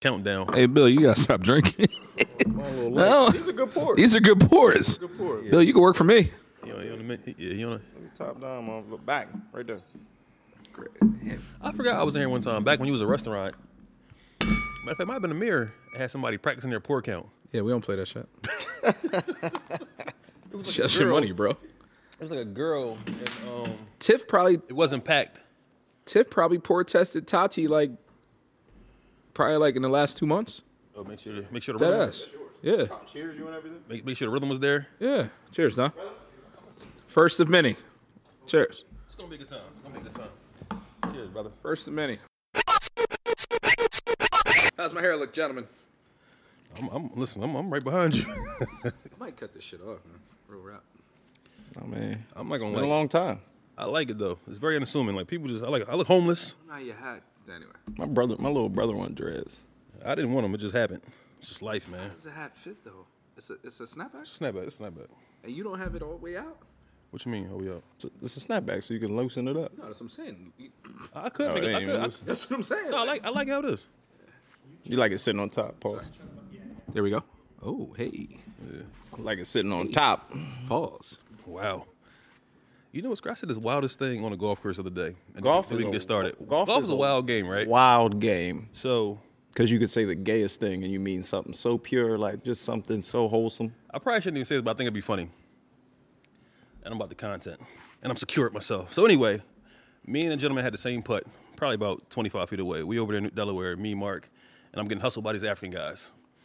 countdown. Hey, Bill, you got to stop drinking. No. These are good pours. These are good pours. Bill, you can work for me. You know, Top down, on the back, right there. I forgot I was in here one time back when you was a restaurant. Matter of fact, it might have been a mirror. Had somebody practicing their pour count. Yeah, we don't play that shit. It was like That's your money, bro. It was like a girl. And, Tiff probably it wasn't packed. pour tested Tati probably in the last 2 months. Oh, make sure the That rhythm. ass. Yeah. Cheers, you and everything. Make sure the rhythm was there. Yeah. Cheers, Don. First of many. Cheers. It's gonna be a good time. Cheers, brother. First of many. How's my hair look, gentlemen? I'm right behind you. I might cut this shit off, man. Real rap. Oh man, I'm not gonna been a long time. I like it though. It's very unassuming. Like people just, I look homeless. Now you had anyway. My little brother wanted dreads. I didn't want them. It just happened. It's just life, man. How does the hat fit though? It's a snapback, It's snapback. and you don't have it all the way out. What you mean? Oh, yeah. It's a snapback, so you can loosen it up. No, that's what I'm saying. I could. No, make it it, I ain't could. even I, loose. That's what I'm saying. no, I like how it is. You like it sitting on top, pause. There we go. Oh, hey. I like it sitting on top. Pause. Wow. You know what's crazy? This wildest thing on the golf course the other day. And Golf we is can a- get started. golf Golf is is a a wild game, right? Wild game. So Because you could say the gayest thing and you mean something so pure, like just something so wholesome. I probably shouldn't even say this, but I think it'd be funny. And I'm about the content. And I'm secure at myself. So anyway, me and a gentleman had the same putt, probably about 25 feet away. We over there in Delaware, me, Mark, and I'm getting hustled by these African guys.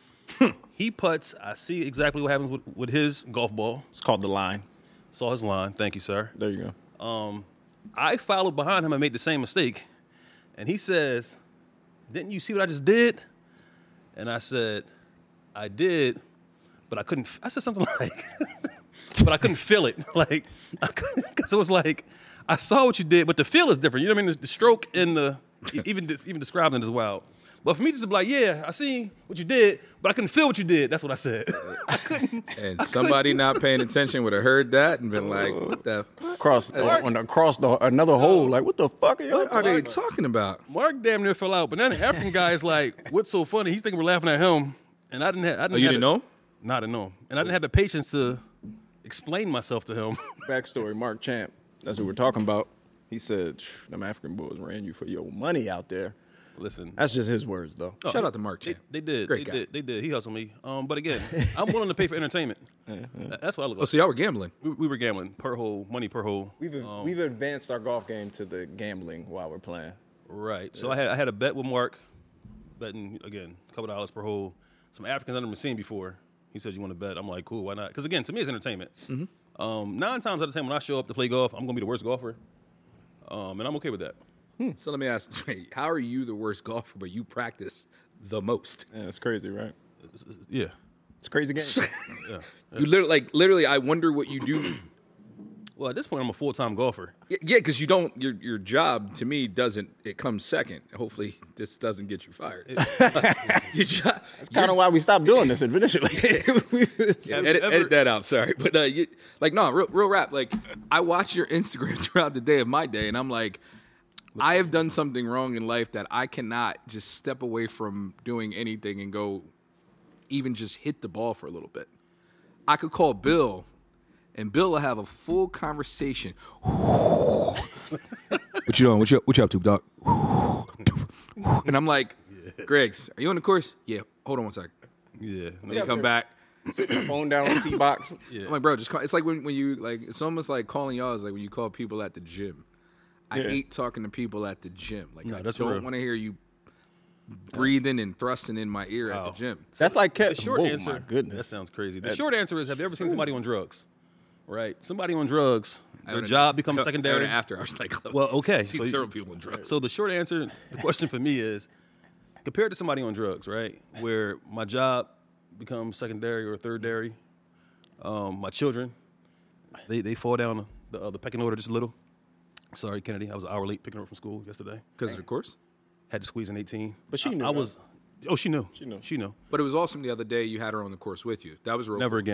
He putts. I see exactly what happens with his golf ball. It's called the line. Saw his line. Thank you, sir. There you go. I followed behind him and made the same mistake. And he says, "Didn't you see what I just did?" And I said, "I did, but I couldn't." I said something like, "But I couldn't feel it." Like, because it was like, I saw what you did, but the feel is different. You know what I mean? The stroke and the even describing it is wild. But for me, just to be like, "Yeah, I see what you did, but I couldn't feel what you did." That's what I said. I couldn't. And somebody not paying attention would have heard that and been like, "What the? Across another hole. Like, what the fuck are y'all What are they talking talking about?" Mark damn near fell out, but then the African guy is like, "What's so funny?" He's thinking we're laughing at him, and I didn't. Oh, you didn't know? No, I didn't know him, and I didn't have the patience to explain myself to him. Backstory, Mark Champ. That's what we're talking about. He said, them African boys ran you for your money out there. Listen, That's just his words, though. Shout out to Mark Champ. they did. Great they guy. did. They did. He hustled me. But again, I'm willing to pay for entertainment. That's what I look Oh, like. so y'all were gambling. We were gambling per hole, money per hole. We've advanced our golf game to the gambling while we're playing. Right. So I had a bet with Mark, betting again a couple $1 per hole. Some Africans I've never seen before. He says, "You want to bet?" I'm like, "Cool, why not?" Because again, to me, it's entertainment. 9 times out of 10, when I show up to play golf, I'm gonna be the worst golfer, and I'm okay with that. So let me ask, wait, how are you the worst golfer, but you practice the most? Yeah, it's crazy, right? Yeah. It's a crazy game. Yeah. You literally, I wonder what you do. Well, at this point, I'm a full-time golfer. Yeah, because you don't. Your job to me doesn't. It comes second. Hopefully, this doesn't get you fired. Your job. That's kind of why we stopped doing this initially. Edit that out. Sorry, but real rap. Like I watch your Instagram throughout the day of my day, and I'm like, I have done something wrong in life that I cannot just step away from doing anything and go, even just hit the ball for a little bit. I could call Bill, and Bill will have a full conversation. What you doing? What you up to, dog? And I'm like, Greggs, are you on the course? Yeah. Hold on one second. Yeah. And then you come back. Phone down on the tee box. Yeah. I'm like, bro, just call. It's like when you like. It's almost like calling y'all is like when you call people at the gym. I hate talking to people at the gym. Like No, I that's don't real. want to hear you breathing and thrusting in my ear at the gym. That's like The short answer. My goodness. That sounds crazy. The short answer is: have you ever seen somebody on drugs? Right. Somebody on drugs. Their job becomes secondary. After I was like, Well, okay. I've seen several people on drugs. So the short answer, the question for me is, compared to somebody on drugs, right, where my job becomes secondary or thirdary, my children, they fall down the pecking order just a little. Sorry, Kennedy, I was an hour late picking her up from school yesterday. Because of the course. Had to squeeze in 18. But she knew, I was. Oh, she knew. She knew. She knew. But it was awesome the other day. You had her on the course with you. That was real. Never again.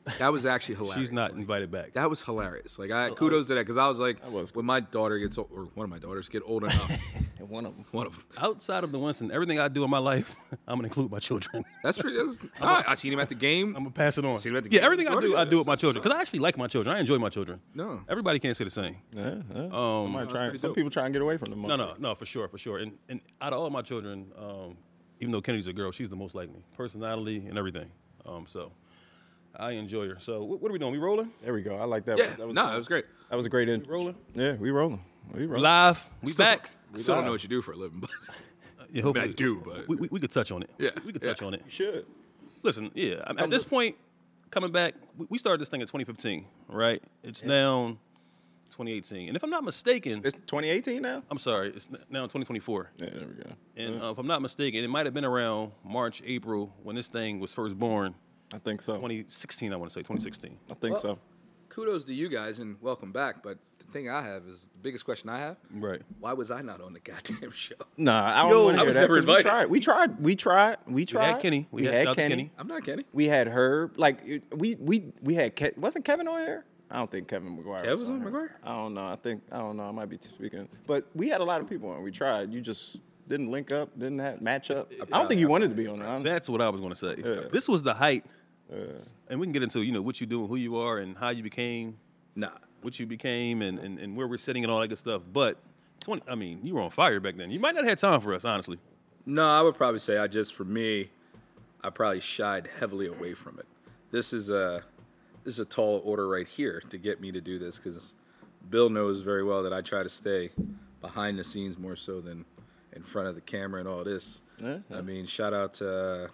That was actually hilarious. She's not invited back. That was hilarious. Like, kudos to that, because I was like, was when my daughter gets old, or one of my daughters get old enough, One of them. one of them. Outside of the Winston, everything I do in my life, I'm gonna include my children. That's pretty. I seen him at the game. I'm gonna pass it on. See him at the Yeah, game. everything I do Yeah, with my that's children what's because I actually like my children. I enjoy my children. No. Everybody can't say the same. Yeah. pretty Some dope. people try and get away from them. No, for sure. And out of all my children, even though Kennedy's a girl, she's the most like me, personality and everything. So I enjoy her. So what are we doing? We rolling? There we go. I like that. Yeah, That was it was great. That was a great We intro. rolling? Yeah, we rolling. We rolling. Live. We Still- back. I still don't know what you do for a living, but Yeah, hopefully. I do, but We could touch on it. Yeah, we could yeah. touch on it. You should. Listen, yeah. At this point, coming back, we started this thing in 2015, right? It's now 2018, and if I'm not mistaken, It's 2018 now. I'm sorry, it's now 2024. Yeah, there we go. And if I'm not mistaken, it might have been around March, April when this thing was first born. I think so. 2016, I want to say 2016. I think so. kudos to you guys and welcome back. But the thing I have is the biggest question I have: Right. why was I not on the goddamn show? Nah, I Yo, don't want I to hear was that. never 'Cause invited. We tried. We tried. had Kenny. We had shout out to Kenny. I'm not Kenny. We had Herb. Like we had. Wasn't Kevin on here? I don't think Kevin McGuire. Kev was on here. McGuire? I don't know. I don't know. I might be speaking. But we had a lot of people on. We tried. You just didn't link up. Didn't have match up. I don't think you wanted to be on it. honestly. That's what I was going to say. Yeah. This was the height, and we can get into what you do, who you are, and how you became Nah. what you became, and where we're sitting and all that good stuff. But you were on fire back then. You might not have had time for us, honestly. No, I would probably say for me, I probably shied heavily away from it. This is a tall order right here to get me to do this because Bill knows very well that I try to stay behind the scenes more so than in front of the camera and all this. Yeah. I mean, shout out to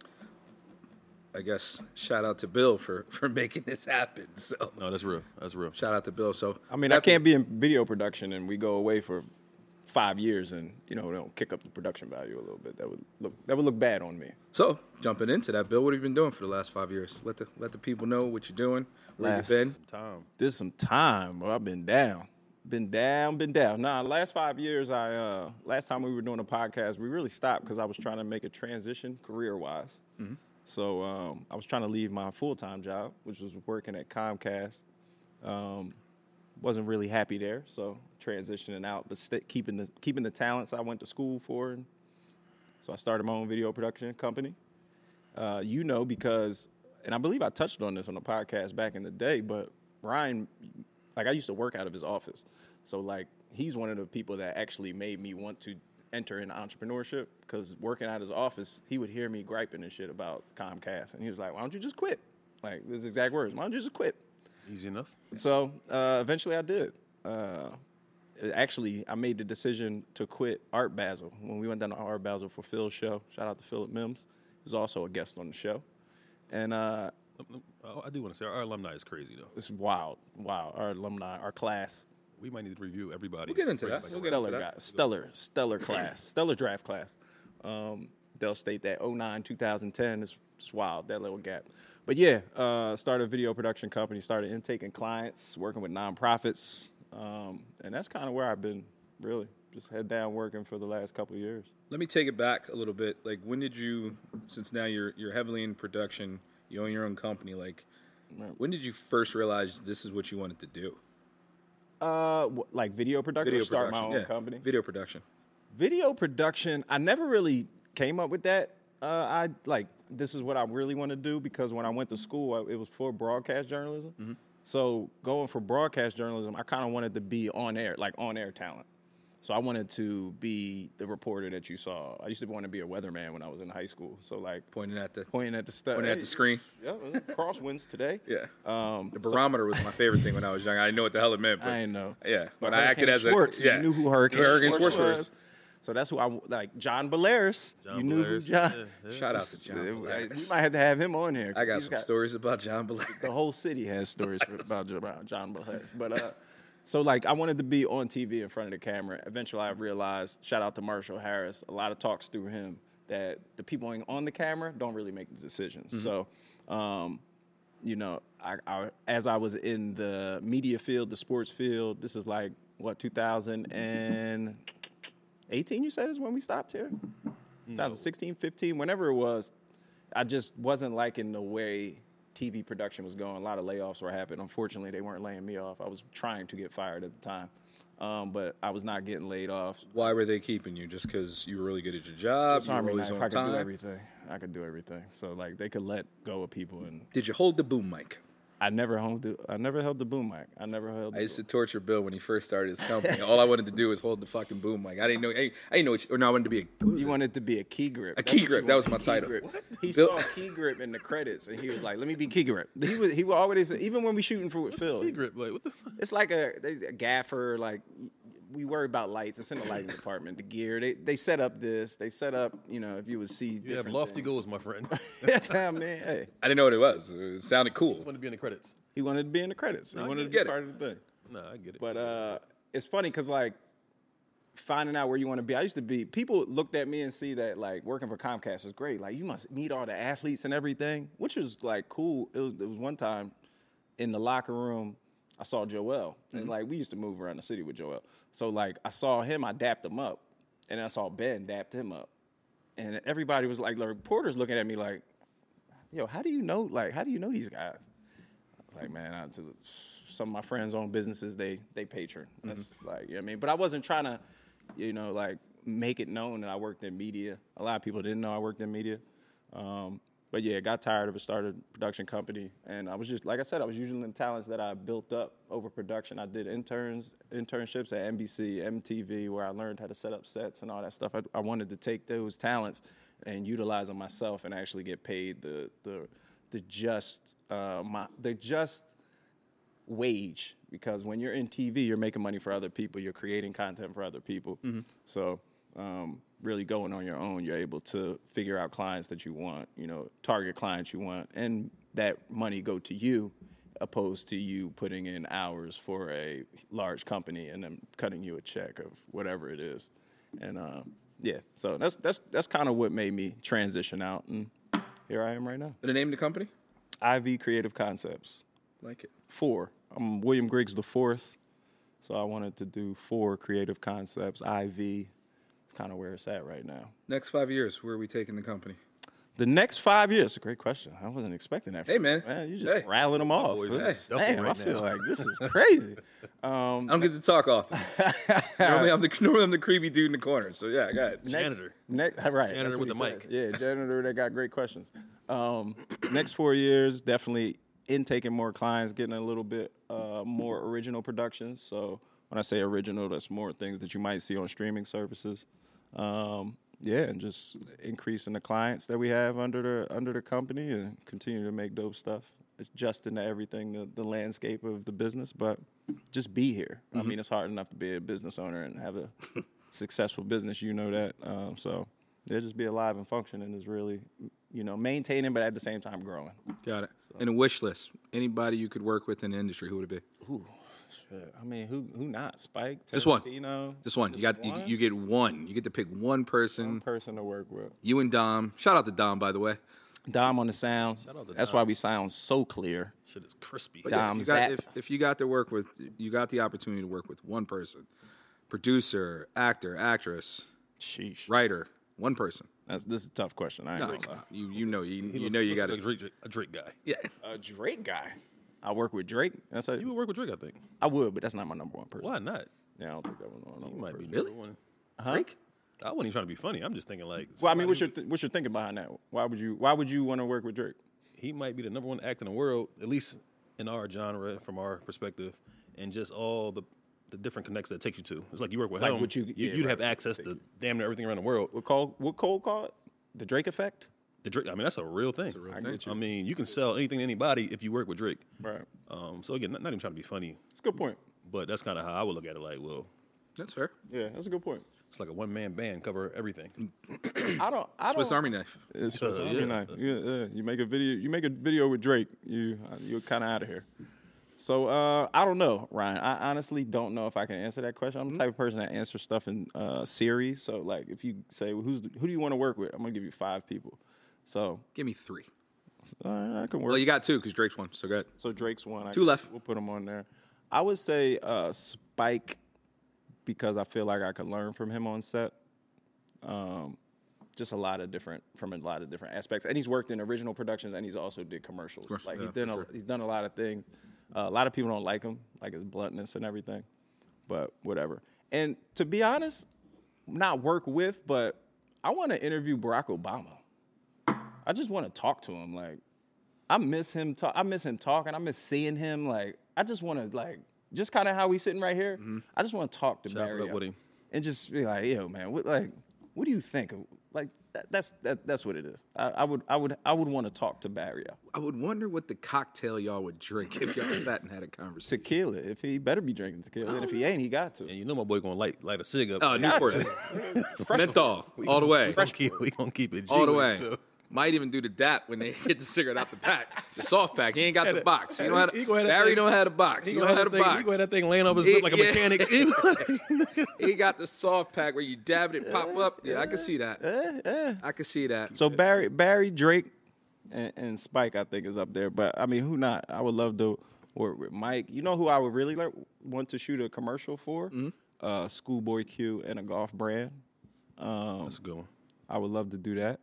Bill for making this happen. So No, that's real. That's real. shout out to Bill. So I mean, I can't be in video production and we go away for 5 years and don't kick up the production value a little bit. That would look bad on me. So jumping into that, Bill, what have you been doing for the last 5 years? Let the people know what you're doing, where you've been. Time. There's some time, bro. I've been down. Been down. Nah, last 5 years, last time we were doing a podcast, we really stopped because I was trying to make a transition career-wise. Mm-hmm. So I was trying to leave my full-time job, which was working at Comcast. Wasn't really happy there, so transitioning out, but keeping the talents I went to school for. And so I started my own video production company. Because, and I believe I touched on this on the podcast back in the day, but Ryan, I used to work out of his office. So, he's one of the people that actually made me want to enter into entrepreneurship because working out of his office, he would hear me griping and shit about Comcast. And he was like, why don't you just quit? His exact words, why don't you just quit? Easy enough. So, eventually I did. Actually, I made the decision to quit Art Basel. When we went down to Art Basel for Phil's show, shout out to Philip Mims. He was also a guest on the show. And I do want to say our alumni is crazy though. it's wild. Our alumni, our class, We might need to review everybody. We'll get into that. We'll get into stellar that. guys, stellar class, stellar draft class. They'll state that 09, 2010 is just wild, that little gap. But yeah, started a video production company, started intaking clients, working with nonprofits, and that's kind of where I've been really, just head down working for the last couple of years. Let me take it back a little bit. When did you, since now you're heavily in production, you own your own company, when did you first realize this is what you wanted to do? Video production, Video or start production, my own company? Video production. Video production, I never really came up with that. This is what I really want to do because when I went to school, it was for broadcast journalism. Mm-hmm. So going for broadcast journalism, I kind of wanted to be on air talent. So I wanted to be the reporter that you saw. I used to want to be a weatherman when I was in high school. So Pointing at the screen. screen. Yeah, crosswinds today. Yeah. The barometer was my favorite thing when I was young. I didn't know what the hell it meant. But I didn't know. Yeah. When But I acted Hurricane as Schwartz, a... Yeah. you knew who Hurricane Schwartz was. was. So that's who John Belaris. You knew who Belaris, John. yeah. Shout out to John We Belaris. might have to have him on here. I got He's some stories about John Belaris. The whole city has stories about John Belaris. But so I wanted to be on TV in front of the camera. Eventually, I realized, shout out to Marshall Harris, a lot of talks through him that the people on the camera don't really make the decisions. Mm-hmm. So, I as I was in the media field, the sports field, this is 2018, you said, is when we stopped here? 2016, 15, whenever it was, I just wasn't liking the way TV production was going. A lot of layoffs were happening. Unfortunately, they weren't laying me off. I was trying to get fired at the time, but I was not getting laid off. Why were they keeping you? Just because you were really good at your job? You were always on I could do time? everything. I could do everything. So like they could let go of people, and Did you hold the boom mic? I never held the boom mic. I never held. I used to torture Bill when he first started his company. All I wanted to do was hold the fucking boom mic. I didn't know. I didn't know. Or no, I wanted to be a. You wanted to be a key grip. A key grip. That was my title. He Bill- saw key grip in the credits, and he was like, "Let me be key grip." He would always, even when we shooting for with Phil, Key grip, like what the fuck? it's like a gaffer. Like we worry about lights. It's in the lighting department. The gear. They set up this. They set up. You know, if you would see. You have lofty goals, my friend. Yeah, man. Hey, I didn't know what it was. It sounded cool. Want to be in the credits? he wanted to be in the credits. He I wanted to get be it. part of the thing. No, I get it. But it's funny because like finding out where you want to be. I used to be. People looked at me and see that like working for Comcast was great. Like you must meet all the athletes and everything, which was like cool. It was one time in the locker room. I saw Joel, and like we used to move around the city with Joel. So like I saw him, I dapped him up, and then I saw Ben dapped him up, and everybody was like, the reporters looking at me like, "Yo, how do you know? Like, how do you know these guys?" Like, man, some of my friends own businesses. They patron. That's like, you know what I mean. But I wasn't trying to, you know, like make it known that I worked in media. A lot of people didn't know I worked in media. But yeah, got tired of it. Started a production company, and I was just like I said, I was using the talents that I built up over production. I did internships at NBC, MTV, where I learned how to set up sets and all that stuff. I wanted to take those talents and utilize them myself and actually get paid the just wage, because when you're in TV, you're making money for other people. You're creating content for other people. So really going on your own, you're able to figure out clients that you want, you know, target clients you want, and that money go to you opposed to you putting in hours for a large company and then cutting you a check of whatever it is. And yeah, so that's kind of what made me transition out, and here I am right now. The name of the company? IV Creative Concepts. Like it. 4. I'm William Griggs the 4th, so I wanted to do 4 creative concepts. IV, it's kind of where it's at right now. Next 5 years, where are we taking the company? The next 5 years, a great question. I wasn't expecting that. Hey, man. You just rattling them off. boys This- are Damn, stuffing I right feel now. like this is crazy. I don't get to talk often. normally I'm the creepy dude in the corner. So yeah, go ahead. Janitor. Right. Janitor that's with what the he mic. said. Yeah, janitor that got great questions. Next 4 years, definitely intaking more clients, getting a little bit more original productions. So when I say original, that's more things that you might see on streaming services. Yeah, and just increasing the clients that we have under the company and continue to make dope stuff, adjusting to everything, the landscape of the business, but just be here. I mean, it's hard enough to be a business owner and have a successful business, you know that. So yeah, just be alive and functioning is really, you know, maintaining, but at the same time growing. Got it. And a wish list. Anybody you could work with in the industry, who would it be? Ooh, shit. I mean, who not? Spike, Just one. Tarantino? Just one. You get one. You get to pick one person. One person to work with. You and Dom. Shout out to Dom, by the way. Dom on the sound. out to That's Dom. why we sound so clear. Shit is crispy. But yeah, Dom if you got, Zap. if you got to work with, you got the opportunity to work with one person, producer, actor, actress, Sheesh. writer, one person. This is a tough question. I ain't No, gonna it's lie. not. You know you Looks got like to. a Drake guy. Yeah. A Drake guy. I work with Drake. That's You would work with Drake, I think. I would, but that's not my number one person. Why not? Yeah, I don't think that was my number You one might be person. number one. Drake. I wasn't even trying to be funny. I'm just thinking like. Well, I mean, somebody what's your thinking behind that? Why would you want to work with Drake? he might be the number one actor in the world, at least in our genre, from our perspective, and just all the different connects that takes you to. It's like you work with Like him. what you- yeah, you'd right. have access to damn near everything around the world. What Cole call it? The Drake effect? The Drake, I mean, that's a real thing. real I thing. get you. I mean, you can sell anything to anybody if you work with Drake. Right. So again, not even trying to be funny, That's a good point. but that's kind of how I would look at it. Like, well, That's fair. Yeah, that's a good point. it's like a one-man band cover everything. I don't. Swiss Army knife. It's Swiss Army yeah. knife. Yeah. You make a video with Drake. You're kind of out of here. So I don't know, Ryan. I honestly don't know if I can answer that question. I'm the type of person that answers stuff in series. So like, if you say who do you want to work with, I'm gonna give you 5 people. So Give me 3. I can work. Well, you got 2 because Drake's one. So go ahead. So Drake's one. 2 left. We'll put him on there. I would say Spike, because I feel like I could learn from him on set. just a lot of different aspects. And he's worked in original productions, and he's also did commercials. Like he's done a lot of things. A lot of people don't like him, like his bluntness and everything, but whatever. And to be honest, not work with, but I want to interview Barack Obama. I just want to talk to him. Like, I miss him talking. I miss seeing him. Like, I just want to, like, just kind of how we sitting right here. I just want to talk to Barry with him. and just be like, yo, man, what do you think? Like, that's what it is. I would want to talk to Barry. I would wonder what the cocktail y'all would drink if y'all sat and had a conversation. Tequila. If he better be drinking tequila, and if he ain't, he got to. And you know my boy gonna light a cig up. Oh, Newport. Menthol, all the way. We gonna keep it G All the with way. it, too. Might even do the dap when they hit the cigarette out the pack. The soft pack. He ain't got the box. He don't have He gonna have that Barry thing- don't have the box. He don't have the box. He gonna have that thing laying off his lip like a mechanic. He got the soft pack where you dab it and pop up. Yeah, I can see that. I can see that. So Barry, Drake, and Spike, I think, is up there. But I mean, who not? I would love to work with Mike. You know who I would really want to shoot a commercial for? Schoolboy Q and a golf brand. That's a good one. I would love to do that.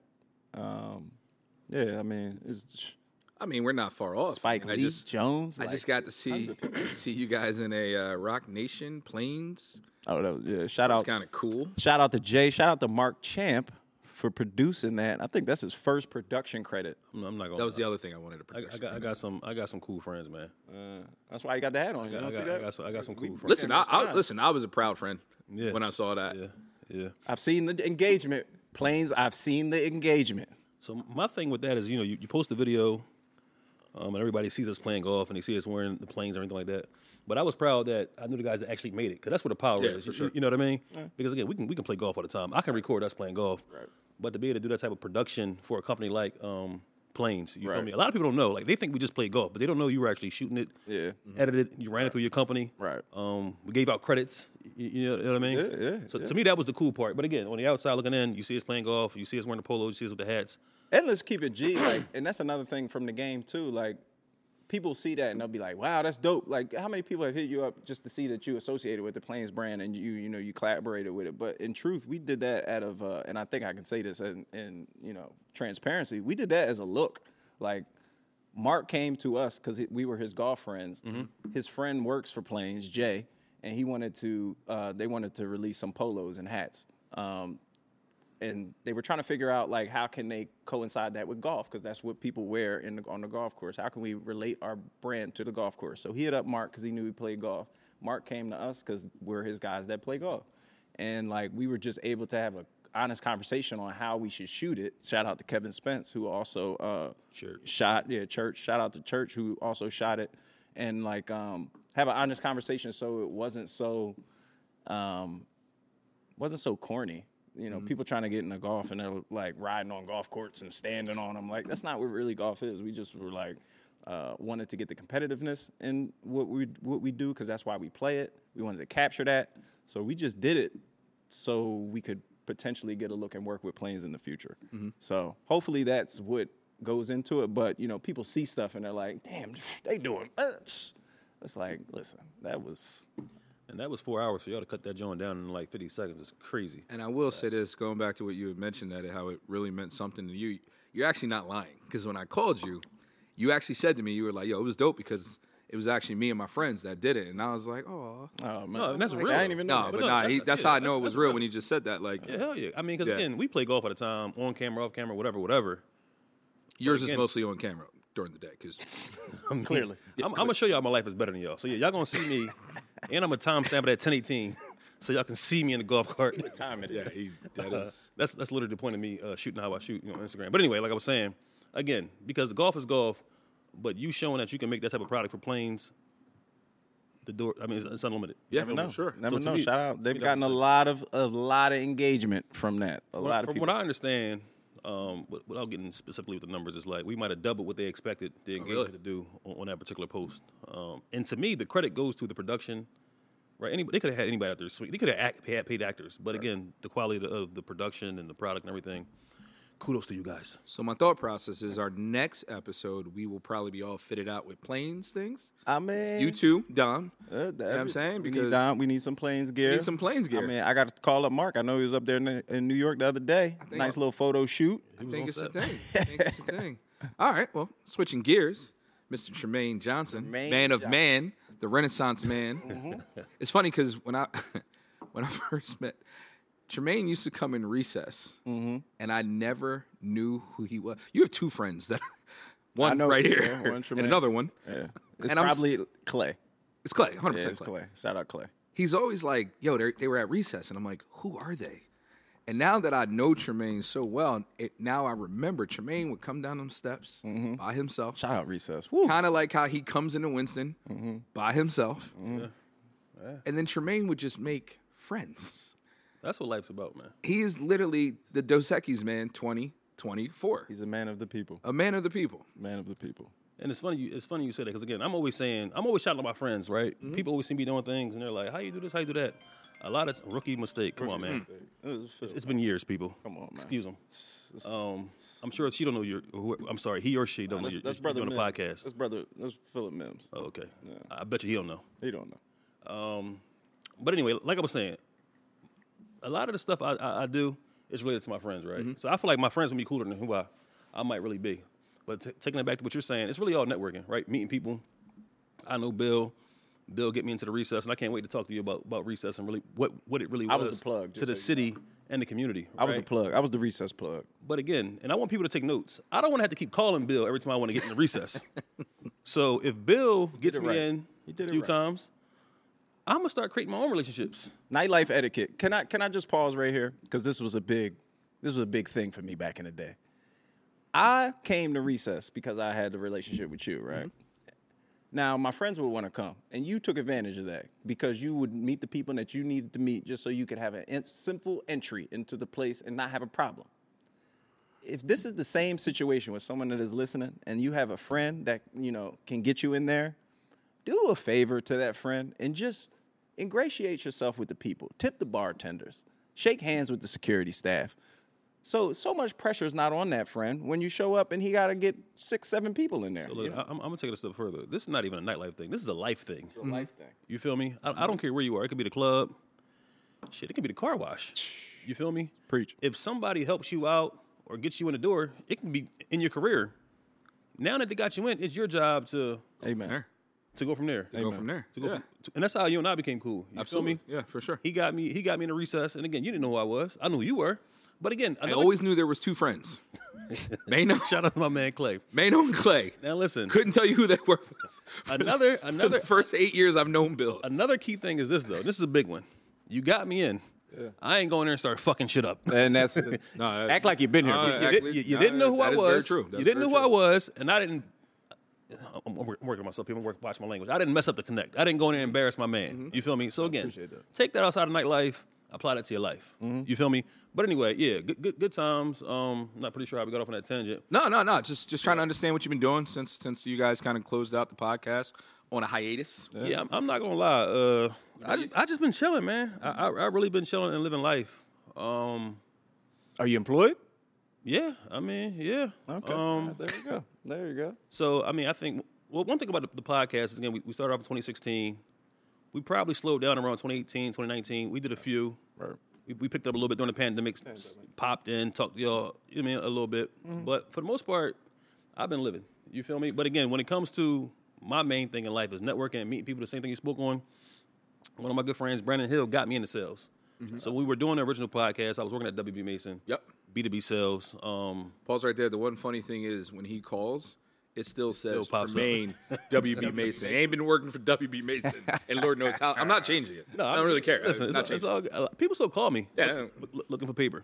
Yeah, I mean, we're not far off. Spike I mean, Lee, Jones. I just got to see you guys in a Rock Nation Plains. Oh, that was, yeah. Shout It's out, kind of cool. shout out to Jay. Shout out to Mark Champ for producing that. I think that's his first production credit. I'm not gonna. That was the other thing I wanted to produce. I got some cool friends, man. That's why you got the hat on. You don't see that? I got some cool friends. Listen, I was a proud friend when I saw that. Yeah. I've seen the engagement. Plains, I've seen the engagement. So my thing with that is, you post the video, and everybody sees us playing golf, and they see us wearing the Plains or anything like that. But I was proud that I knew the guys that actually made it, because that's where the power is. For sure. You know what I mean? Because again, we can play golf all the time. I can record us playing golf, but to be able to do that type of production for a company like Plains, you feel me? A lot of people don't know. Like, they think we just play golf, but they don't know you were actually shooting it, edited it, you ran it through your company. Right. We gave out credits. You know what I mean? Yeah. So to me, that was the cool part. But again, on the outside looking in, you see us playing golf, you see us wearing the polos, you see us with the hats. And let's keep it G, like, and that's another thing from the game too. Like, people see that and they'll be like, "Wow, that's dope!" Like, how many people have hit you up just to see that you associated with the Plains brand and you collaborated with it? But in truth, we did that out of, and I think I can say this in transparency. We did that as a look. Like, Mark came to us because we were his golf friends. His friend works for Plains, Jay, and he wanted to. They wanted to release some polos and hats. And they were trying to figure out, like, how can they coincide that with golf? Because that's what people wear on the golf course. How can we relate our brand to the golf course? So he hit up Mark because he knew he played golf. Mark came to us because we're his guys that play golf. And, like, we were just able to have an honest conversation on how we should shoot it. Shout out to Kevin Spence, who also shot. Yeah, Church. Shout out to Church, who also shot it. And, like, have an honest conversation so it wasn't so corny. People trying to get into golf and they're like riding on golf courts and standing on them. Like, that's not what really golf is. We just were like wanted to get the competitiveness in what we do, because that's why we play it. We wanted to capture that, so we just did it so we could potentially get a look and work with Plains in the future. So hopefully that's what goes into it. But people see stuff and they're like, "Damn, they doing." It's like, listen, that was. And that was 4 hours, so you ought to cut that joint down in like 50 seconds. It's crazy. And I will say this, going back to what you had mentioned, that how it really meant something to you. You're actually not lying, because when I called you, you actually said to me, you were like, "Yo, it was dope because it was actually me and my friends that did it." And I was like, "Oh, man, no, and that's real. I ain't even know. That's how I know it was real when you just said that." Like, Yeah, hell yeah. I mean, because again, we play golf at a time, on camera, off camera, whatever. yours is mostly on camera during the day, because Clearly. I'm going to show y'all my life is better than y'all. So, yeah, y'all going to see me, and I'm going to timestamp it at 10:18, so y'all can see me in the golf cart. What time it is? That's literally the point of me shooting how I shoot on Instagram. But anyway, like I was saying, again, because golf is golf, but you showing that you can make that type of product for Plains, the door, I mean, it's unlimited. yeah, Never know. sure. Never So know. me, Shout out. They've that gotten was a lot of engagement from that. A lot of From people. what I understand, without getting specifically with the numbers, it's like we might have doubled what they expected the engagement to do on that particular post. And to me, the credit goes to the production. Right? They could have had anybody out there. They could have had paid actors, but again, the quality of the production and the product and everything kudos to you guys. So my thought process is our next episode, we will probably be all fitted out with planes things. I mean, You too, Dom. you know what I'm saying? we Because need, we need some planes gear. we need some planes gear. I mean, I got to call up Mark. I know he was up there in New York the other day. Nice little photo shoot. I think it's a thing. I think it's a thing. All right, well, switching gears, Mr. Tremaine Johnson, Tremaine man of Johnson. man, the Renaissance man. It's funny because when I first met Tremaine, used to come in recess, and I never knew who he was. You have two friends that one know, right here, yeah, one and Tremaine. another one. Yeah. It's And I'm probably Clay. It's Clay, 100% Yeah, it's Clay. Clay. Shout out Clay. He's always like, yo, they were at recess. And I'm like, who are they? And now that I know Tremaine so well, now I remember Tremaine would come down them steps by himself. Shout out Recess. Woo. Kind of like how he comes into Winston by himself. And then Tremaine would just make friends. That's what life's about, man. He is literally the Dos Equis man 2024. He's a man of the people. A man of the people. Man of the people. And it's funny you say that because again, I'm always shouting at my friends, right? People always see me doing things and they're like, "How you do this? How you do that?" A lot of rookie mistake. Come on, man. It's been years, people. Come on, man. Excuse them. I'm sure she don't know I'm sorry, he or she don't know That's you're brother doing a Mims. podcast. That's Philip Mims. Oh, okay. I bet you he don't know. He don't know. But anyway, like I was saying, a lot of the stuff I do is related to my friends, right? So I feel like my friends will be cooler than who I might really be. But taking it back to what you're saying, it's really all networking, right? Meeting people. I know Bill. Bill get me into the recess, and I can't wait to talk to you about recess and really what it really was, I was the plug, to just the so you city and the community. I was the right? plug. I was the recess plug. But again, and I want people to take notes. I don't want to have to keep calling Bill every time I want to get in the recess. So if Bill gets it me right. in He a did it few right. times, I'm gonna start creating my own relationships. Nightlife etiquette. Can I just pause right here because this was a big thing for me back in the day. I came to recess because I had the relationship with you, right? Now my friends would want to come, and you took advantage of that because you would meet the people that you needed to meet just so you could have a simple entry into the place and not have a problem. If this is the same situation with someone that is listening, and you have a friend that can get you in there, do a favor to that friend and just ingratiate yourself with the people. Tip the bartenders. Shake hands with the security staff. So much pressure is not on that friend when you show up and he got to get 6-7 people in there. So look, I'm gonna take it a step further. This is not even a nightlife thing. This is a life thing. It's a life thing. You feel me? I don't care where you are. It could be the club. Shit, it could be the car wash. You feel me? Preach. If somebody helps you out or gets you in the door, it can be in your career. Now that they got you in, it's your job to Amen. There. go from there. Go from there. To go Yeah. and that's how you and I became cool. You Absolutely. feel me? Yeah, for sure. He got me in the recess, and again, you didn't know who I was. I knew who you were. But again, I always knew there was two friends. Mano, shout out to my man Clay. Mano and Clay. Now listen, Couldn't tell you who they were. another For the first 8 years I've known Bill. another key thing is this though. This is a big one. You got me in. I ain't going there and start fucking shit up. And that's act like you've been here. You didn't know who I that is was. very true. You That's didn't know very who I true. was, and I didn't. I'm working on myself. People watch my language. I didn't mess up the connect. I didn't go in there and embarrass my man. You feel me? So again, appreciate that. take that outside of nightlife. Apply that to your life. You feel me? But anyway, yeah, good times. Not pretty sure how we got off on that tangent. No. Just trying to understand what you've been doing since you guys kind of closed out the podcast on a hiatus. Yeah, I'm not gonna lie. I just been chilling, man. I really been chilling and living life. Are you employed? Yeah, I mean, yeah. Okay. There you go. There you go. So, I mean, I think, one thing about the podcast is, again, we started off in 2016. We probably slowed down around 2018, 2019. We did a few. Right. We picked up a little bit during the pandemic, popped in, talked to y'all, you know what I mean, a little bit. But for the most part, I've been living. You feel me? But again, when it comes to my main thing in life is networking and meeting people, the same thing you spoke on. One of my good friends, Brandon Hill, got me into sales. So we were doing the original podcast. I was working at WB Mason. Yep. B2B sales. Pause right there. The one funny thing is when he calls, it still says pops up. Tremaine WB Mason. He ain't been working for WB Mason, and Lord knows how. I'm not changing it. I don't really care. Listen, I'm not it's changing all, people still call me Yeah. looking for paper.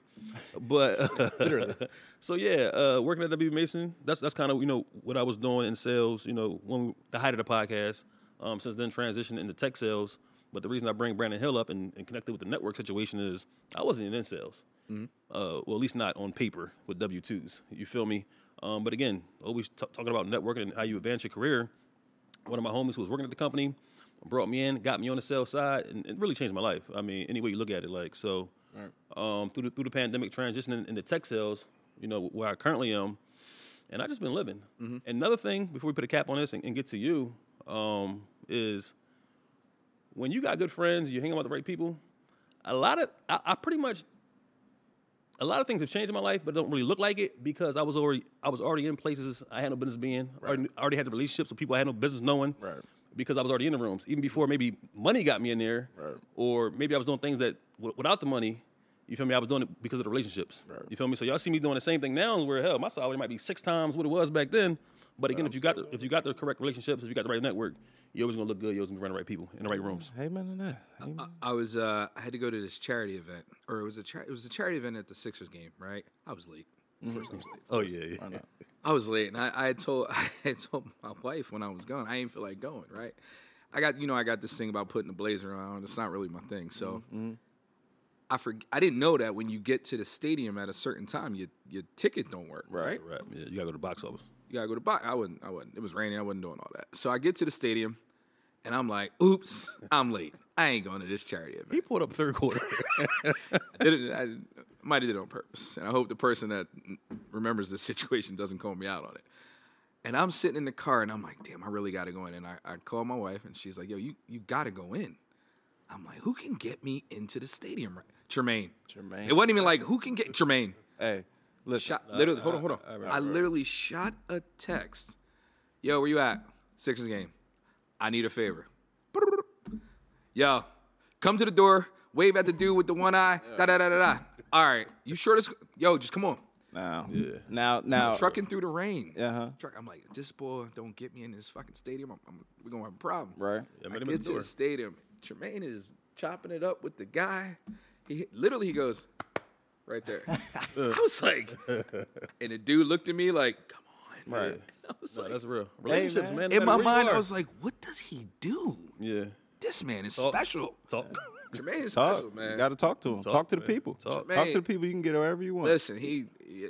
But so yeah, working at WB Mason, that's kind of what I was doing in sales. When the height of the podcast. Since then, transitioned into tech sales. But the reason I bring Brandon Hill up and connected with the network situation is I wasn't in sales. Well, at least not on paper with W-2s. You feel me? But again, always talking about networking and how you advance your career. One of my homies who was working at the company brought me in, got me on the sales side, and it really changed my life. I mean, any way you look at it, through the pandemic, transitioning into tech sales, where I currently am, and I just been living. Mm-hmm. Another thing before we put a cap on this and get to you is when you got good friends, you're hanging with the right people. A lot of things have changed in my life, but don't really look like it because I was already in places I had no business being. Right. I already had the relationships with people I had no business knowing. Right. Because I was already in the rooms, even before maybe money got me in there, right. Or maybe I was doing things that without the money, you feel me? I was doing it because of the relationships. Right. You feel me? So y'all see me doing the same thing now, where hell, my salary might be 6 times what it was back then. But again, if you got the correct relationships, if you got the right network, you're always gonna look good. You're always gonna be around the right people in the right rooms. Amen to that. I had to go to this charity event, or it was a charity event at the Sixers game, right? I was late. First, I was late. Oh yeah. I was late, and I had told my wife when I was going, I didn't feel like going. Right? I got this thing about putting the blazer on. It's not really my thing, so. Mm-hmm. I didn't know that when you get to the stadium at a certain time, your ticket don't work, right? Right. Yeah, you gotta go to the box office. You gotta go to box. I wouldn't. It was raining. I wasn't doing all that. So I get to the stadium, and I'm like, "Oops, I'm late. I ain't going to this charity event." He pulled up third quarter. I might have did it on purpose, and I hope the person that remembers the situation doesn't call me out on it. And I'm sitting in the car, and I'm like, "Damn, I really got to go in." And I call my wife, and she's like, "Yo, you got to go in." I'm like, "Who can get me into the stadium?" Tremaine. It wasn't even like, who can get Tremaine? Hey, listen. Literally, hold on. I literally shot a text. Yo, where you at? Sixers game. I need a favor. Yo, come to the door. Wave at the dude with the one eye. Da. All right, you sure this? Yo, just come on. Now. Trucking through the rain. I'm like, this boy don't get me in this fucking stadium. We're gonna have a problem. Right. I get to the stadium. Tremaine is chopping it up with the guy. He goes right there. I was like, and the dude looked at me like, come on. Right. I was that's real. Relationships, man. In my mind, I was like, what does he do? Yeah. This man is special. Talk. Tremaine is special, man. You got to talk to him. Talk to the people. Talk to the people. You can get wherever you want. Listen, you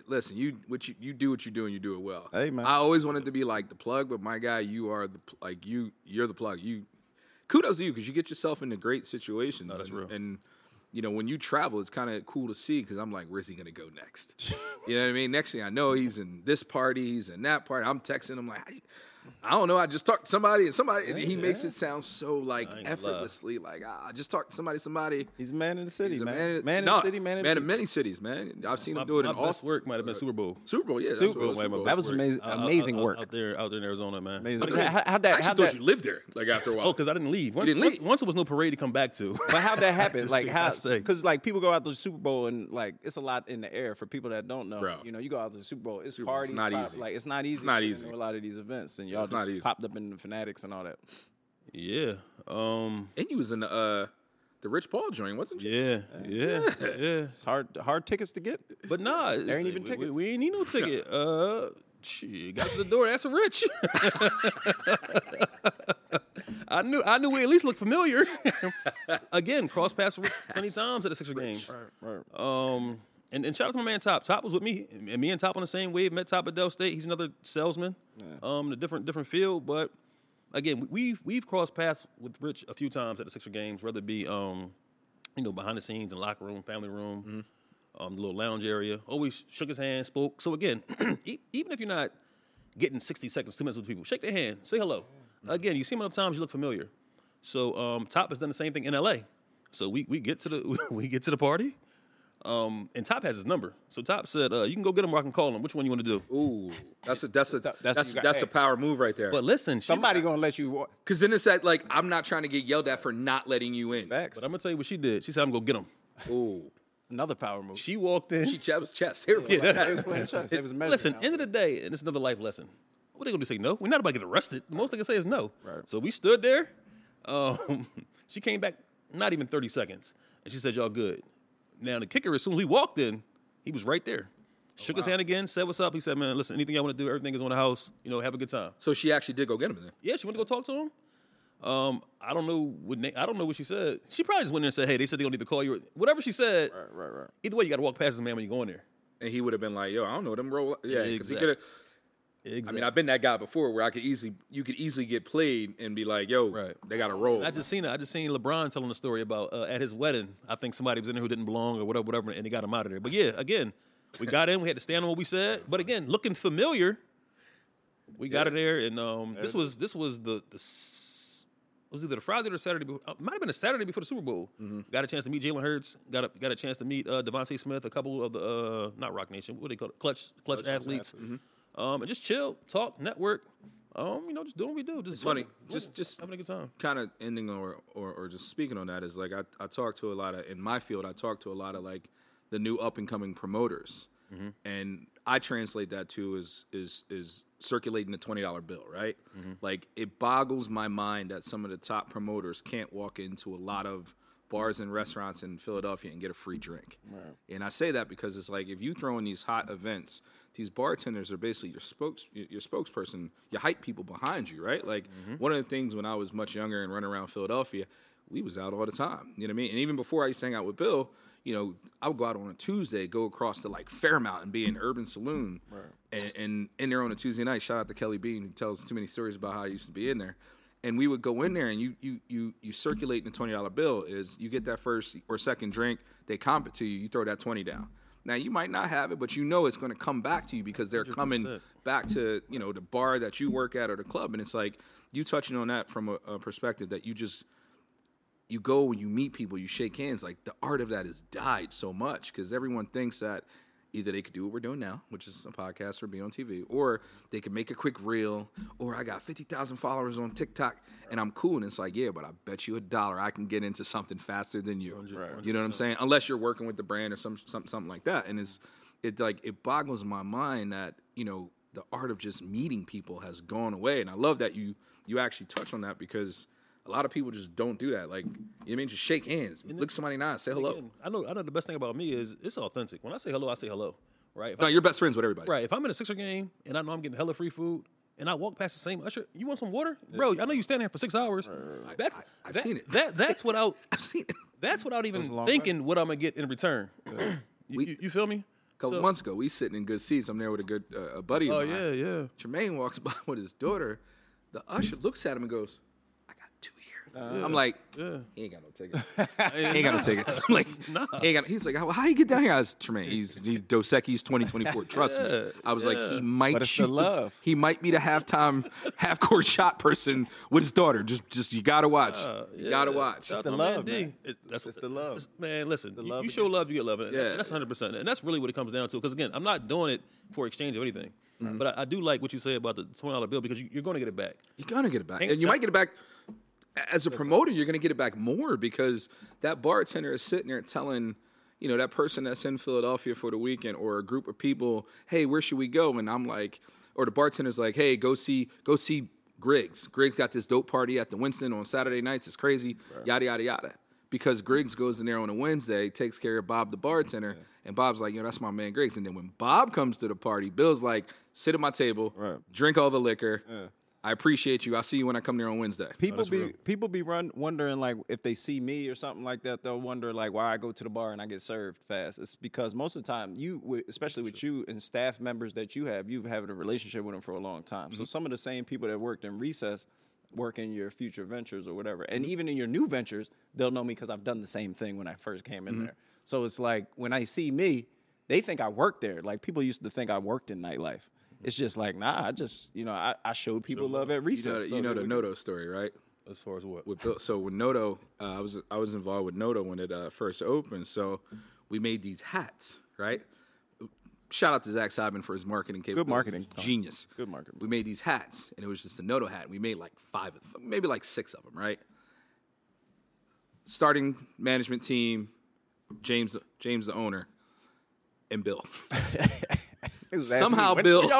do what you do and you do it well. Hey, man. I always wanted to be like the plug, but my guy, you're the plug. Kudos to you because you get yourself into great situations. No, that's real. And when you travel, it's kind of cool to see because I'm like, where's he going to go next? You know what I mean? Next thing I know, he's in this party, he's in that party. I'm texting him like, I don't know. I just talked to somebody, and he makes it sound so like effortlessly. Like, I just talked to somebody. He's a man in the city, man. Man in many cities, man. I've seen him do it in all. Work might have been Super Bowl. Super Bowl, yeah. Super Bowl. That was amazing work out there in Arizona, man. Amazing. I thought you lived there. Like after a while. Oh, because I didn't leave. You didn't leave. Once it was no parade to come back to. But how'd that happen? Like how? Because like people go out to the Super Bowl and like it's a lot in the air for people that don't know. Bro. You go out to the Super Bowl. It's parties. It's not easy. Like it's not easy. It's not easy. A lot of these events and y'all just popped up in the Fanatics and all that. Yeah. And you was in the Rich Paul joint, wasn't you? Yeah. It's hard tickets to get. But nah, there ain't even tickets. We ain't need no ticket. Shit, got to the door. That's a Rich. I knew we at least looked familiar. Again, cross paths plenty times at the Sixer games. Right. And shout out to my man Top. Top was with me, and me and Top on the same wave. Met Top at Dell State. He's another salesman, in a different field. But again, we've crossed paths with Rich a few times at the Sixer games, whether it be behind the scenes in the locker room, family room, the little lounge area. Always shook his hand, spoke. So again, even if you're not getting 60 seconds, 2 minutes with people, shake their hand, say hello. Again, you see him enough times, you look familiar. So Top has done the same thing in LA. So we get to the party. And Top has his number. So Top said, you can go get him or I can call him. Which one you want to do? Ooh, that's a power move right there. But listen, somebody gonna let you walk. Because then it's that like I'm not trying to get yelled at for not letting you in. Facts. But I'm gonna tell you what she did. She said, I'm gonna go get him. Ooh. Another power move. She walked in. She was chest. Listen, end of the day, and it's another life lesson. What are they gonna say? No, we're not about to get arrested. The most they can say is no. Right. So we stood there. She came back not even 30 seconds, and she said, "Y'all good." Now the kicker, as soon as we walked in, he was right there. Shook his hand again, said what's up. He said, "Man, listen, anything y'all want to do, everything is on the house. Have a good time." So she actually did go get him then. Yeah, she went to go talk to him. I don't know what she said. She probably just went there and said, "Hey, they said they don't need to call you." Whatever she said. Right. Either way, you got to walk past this man when you go in there. And he would have been like, "Yo, I don't know them roll." Yeah, because he could have. Exactly. I mean, I've been that guy before where you could easily get played and be like, "Yo, they got to roll." I just seen LeBron telling a story about at his wedding. I think somebody was in there who didn't belong or whatever, and they got him out of there. But yeah, again, We got in. We had to stand on what we said. But again, looking familiar, we got it there. And this was it was either the Friday or the Saturday. It might have been a Saturday before the Super Bowl. Got a chance to meet Jalen Hurts. Got a chance to meet Devontae Smith. A couple of the not Rock Nation. What do they call it? Clutch athletes. And just chill, talk, network. Just doing what we do. It's funny. Just having a good time. Kind of ending or just speaking on that is like I talk to a lot of in my field. I talk to a lot of like the new up and coming promoters, and I translate that to is circulating the $20 bill, right? Like it boggles my mind that some of the top promoters can't walk into a lot of bars and restaurants in Philadelphia and get a free drink. Right. And I say that because it's like if you throw in these hot events, these bartenders are basically your spokesperson, your hype people behind you, right? Like one of the things when I was much younger and running around Philadelphia, we was out all the time. You know what I mean? And even before I used to hang out with Bill, I would go out on a Tuesday, go across to like Fairmount and be in Urban Saloon, and in there on a Tuesday night. Shout out to Kelly Bean, who tells too many stories about how I used to be in there. And we would go in there, and you circulate the $20 bill. Is you get that first or second drink, they comp it to you. You throw that 20 down. Now you might not have it, but it's going to come back to you because they're 100%. Coming back to the bar that you work at or the club, and it's like you touching on that from a perspective that you go when you meet people, you shake hands. Like the art of that has died so much because everyone thinks that either they could do what we're doing now, which is a podcast or be on TV, or they could make a quick reel, or I got 50,000 followers on TikTok and I'm cool. And it's like, yeah, but I bet you $1 I can get into something faster than you. 100%. You know what I'm saying? Unless you're working with the brand or something like that. And it boggles my mind that, the art of just meeting people has gone away. And I love that you actually touch on that because a lot of people just don't do that. Like, just shake hands, look somebody in the eye, say hello. Again, I know the best thing about me is it's authentic. When I say hello, I say hello, right? You're best friends with everybody. Right. If I'm in a Sixer game and I know I'm getting hella free food and I walk past the same usher, you want some water? Bro, I know you stand here for 6 hours. I've seen it. That's without I've seen it. That's without even thinking what I'm going to get in return. You feel me? A couple months ago, we sitting in good seats. I'm there with a buddy of mine. Oh, yeah. Jermaine walks by with his daughter. The usher looks at him and goes, I'm like, he ain't got no tickets. He ain't got no tickets. I'm like, nah. He's like, how you get down here? I was Tremaine. He's Dos Equis 2024. Trust me. I was like, he might shoot. He might be the half-court shot person with his daughter. Just you gotta watch. You gotta watch. It's the love, man. That's the love. Man, listen, you show love, you get love. Yeah. That's 100%. And that's really what it comes down to. Because, again, I'm not doing it for exchange or anything. But I do like what you say about the $20 bill because you're going to get it back. You're going to get it back. And you might get it back. As a promoter, you're going to get it back more because that bartender is sitting there telling, that person that's in Philadelphia for the weekend or a group of people, hey, where should we go? And I'm like, or the bartender's like, hey, go see Griggs. Griggs got this dope party at the Winston on Saturday nights. It's crazy, yada, yada, yada. Because Griggs goes in there on a Wednesday, takes care of Bob the bartender, and Bob's like, that's my man Griggs. And then when Bob comes to the party, Bill's like, sit at my table, drink all the liquor. Yeah. I appreciate you. I'll see you when I come there on Wednesday. People be wondering like if they see me or something like that, they'll wonder like why I go to the bar and I get served fast. It's because most of the time especially with you and staff members that you've had a relationship with them for a long time. So some of the same people that worked in recess work in your future ventures or whatever, and even in your new ventures, they'll know me because I've done the same thing when I first came in there. So it's like when I see me, they think I work there. Like people used to think I worked in nightlife. It's just like, nah, I just, I showed people love at recess. You know the Noto story, right? As far as what? With Bill, so with Noto, I was involved with Noto when it first opened. So we made these hats, right? Shout out to Zach Seidman for his marketing capabilities. Good marketing. Genius. Good marketing. We made these hats, and it was just a Noto hat. We made like 5 of them, maybe like 6 of them, right? Starting management team, James the owner, and Bill. Somehow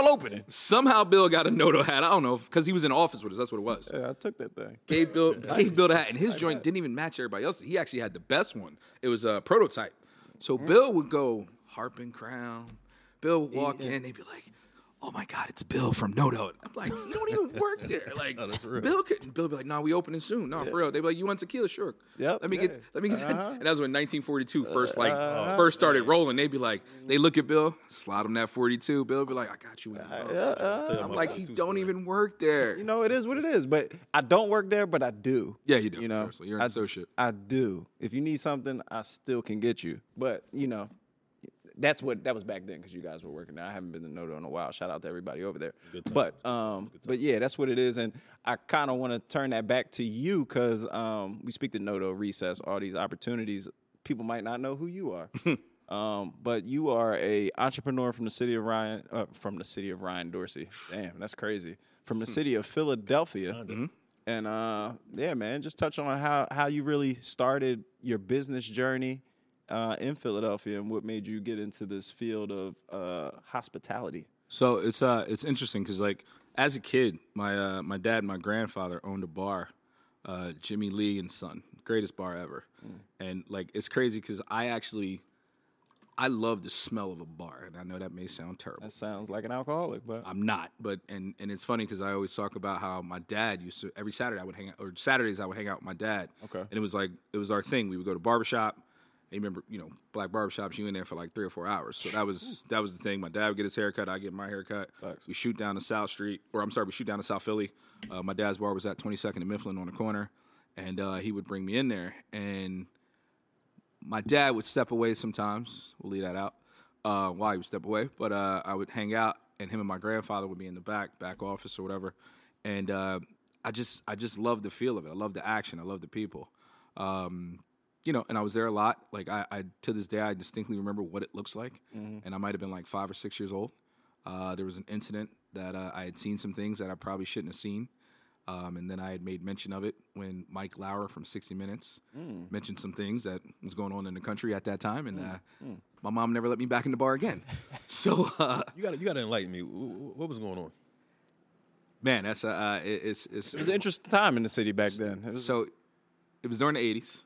Bill got a Noto hat. I don't know, because he was in office with us. That's what it was. Yeah, I took that thing. Gave Bill the hat, and his joint didn't even match everybody else. He actually had the best one. It was a prototype. So Bill would go harp and crown. Bill would walk in, they'd be like, oh my God, it's Bill from Noto. I'm like, you don't even work there. Like, Bill would be like, no, we opening soon. No, for real. They'd be like, you want tequila? Sure. Yep. Let me get that. And that was when 1942 first started rolling. They'd be like, they look at Bill, slide him that 42. Bill would be like, I got you. I'm like, he don't even work there. It is what it is. But I don't work there, but I do. Yeah, you do. Seriously. You're an associate. I do. If you need something, I still can get you. But, that was back then because you guys were working there. I haven't been to Noto in a while. Shout out to everybody over there. Good times, But yeah, that's what it is. And I kind of want to turn that back to you because we speak to Noto, Recess, all these opportunities. People might not know who you are. But you are a entrepreneur from the city of Ryan Dorsey. Damn, that's crazy. From the city of Philadelphia. And yeah, man, just touch on how you really started your business journey in Philadelphia and what made you get into this field of hospitality. So it's interesting because like as a kid, my dad and my grandfather owned a bar, Jimmy Lee and Son, greatest bar ever. And like it's crazy because I love the smell of a bar, and I know that may sound terrible. That sounds like an alcoholic, but I'm not. But and it's funny because I always talk about how my dad used to every Saturday I would hang out, or Saturdays I would hang out with my dad. Okay. And it was our thing. We would go to barbershop. And you remember, black barbershops, you in there for like 3 or 4 hours. So that was the thing. My dad would get his haircut, I get my haircut. Facts. We shoot down to South Street, we shoot down to South Philly. My dad's bar was at 22nd and Mifflin on the corner, and he would bring me in there. And my dad would step away sometimes. We'll leave that out. Why he would step away, but I would hang out, and him and my grandfather would be in the back office or whatever. And I just love the feel of it. I love the action. I love the people. And I was there a lot. Like I to this day, I distinctly remember what it looks like. And I might have been like 5 or 6 years old. There was an incident that I had seen some things that I probably shouldn't have seen. And then I had made mention of it when Mike Lauer from 60 Minutes mentioned some things that was going on in the country at that time. And my mom never let me back in the bar again. So You gotta enlighten me. What was going on? man, that's it was an interesting time in the city back then. It was during the 80s.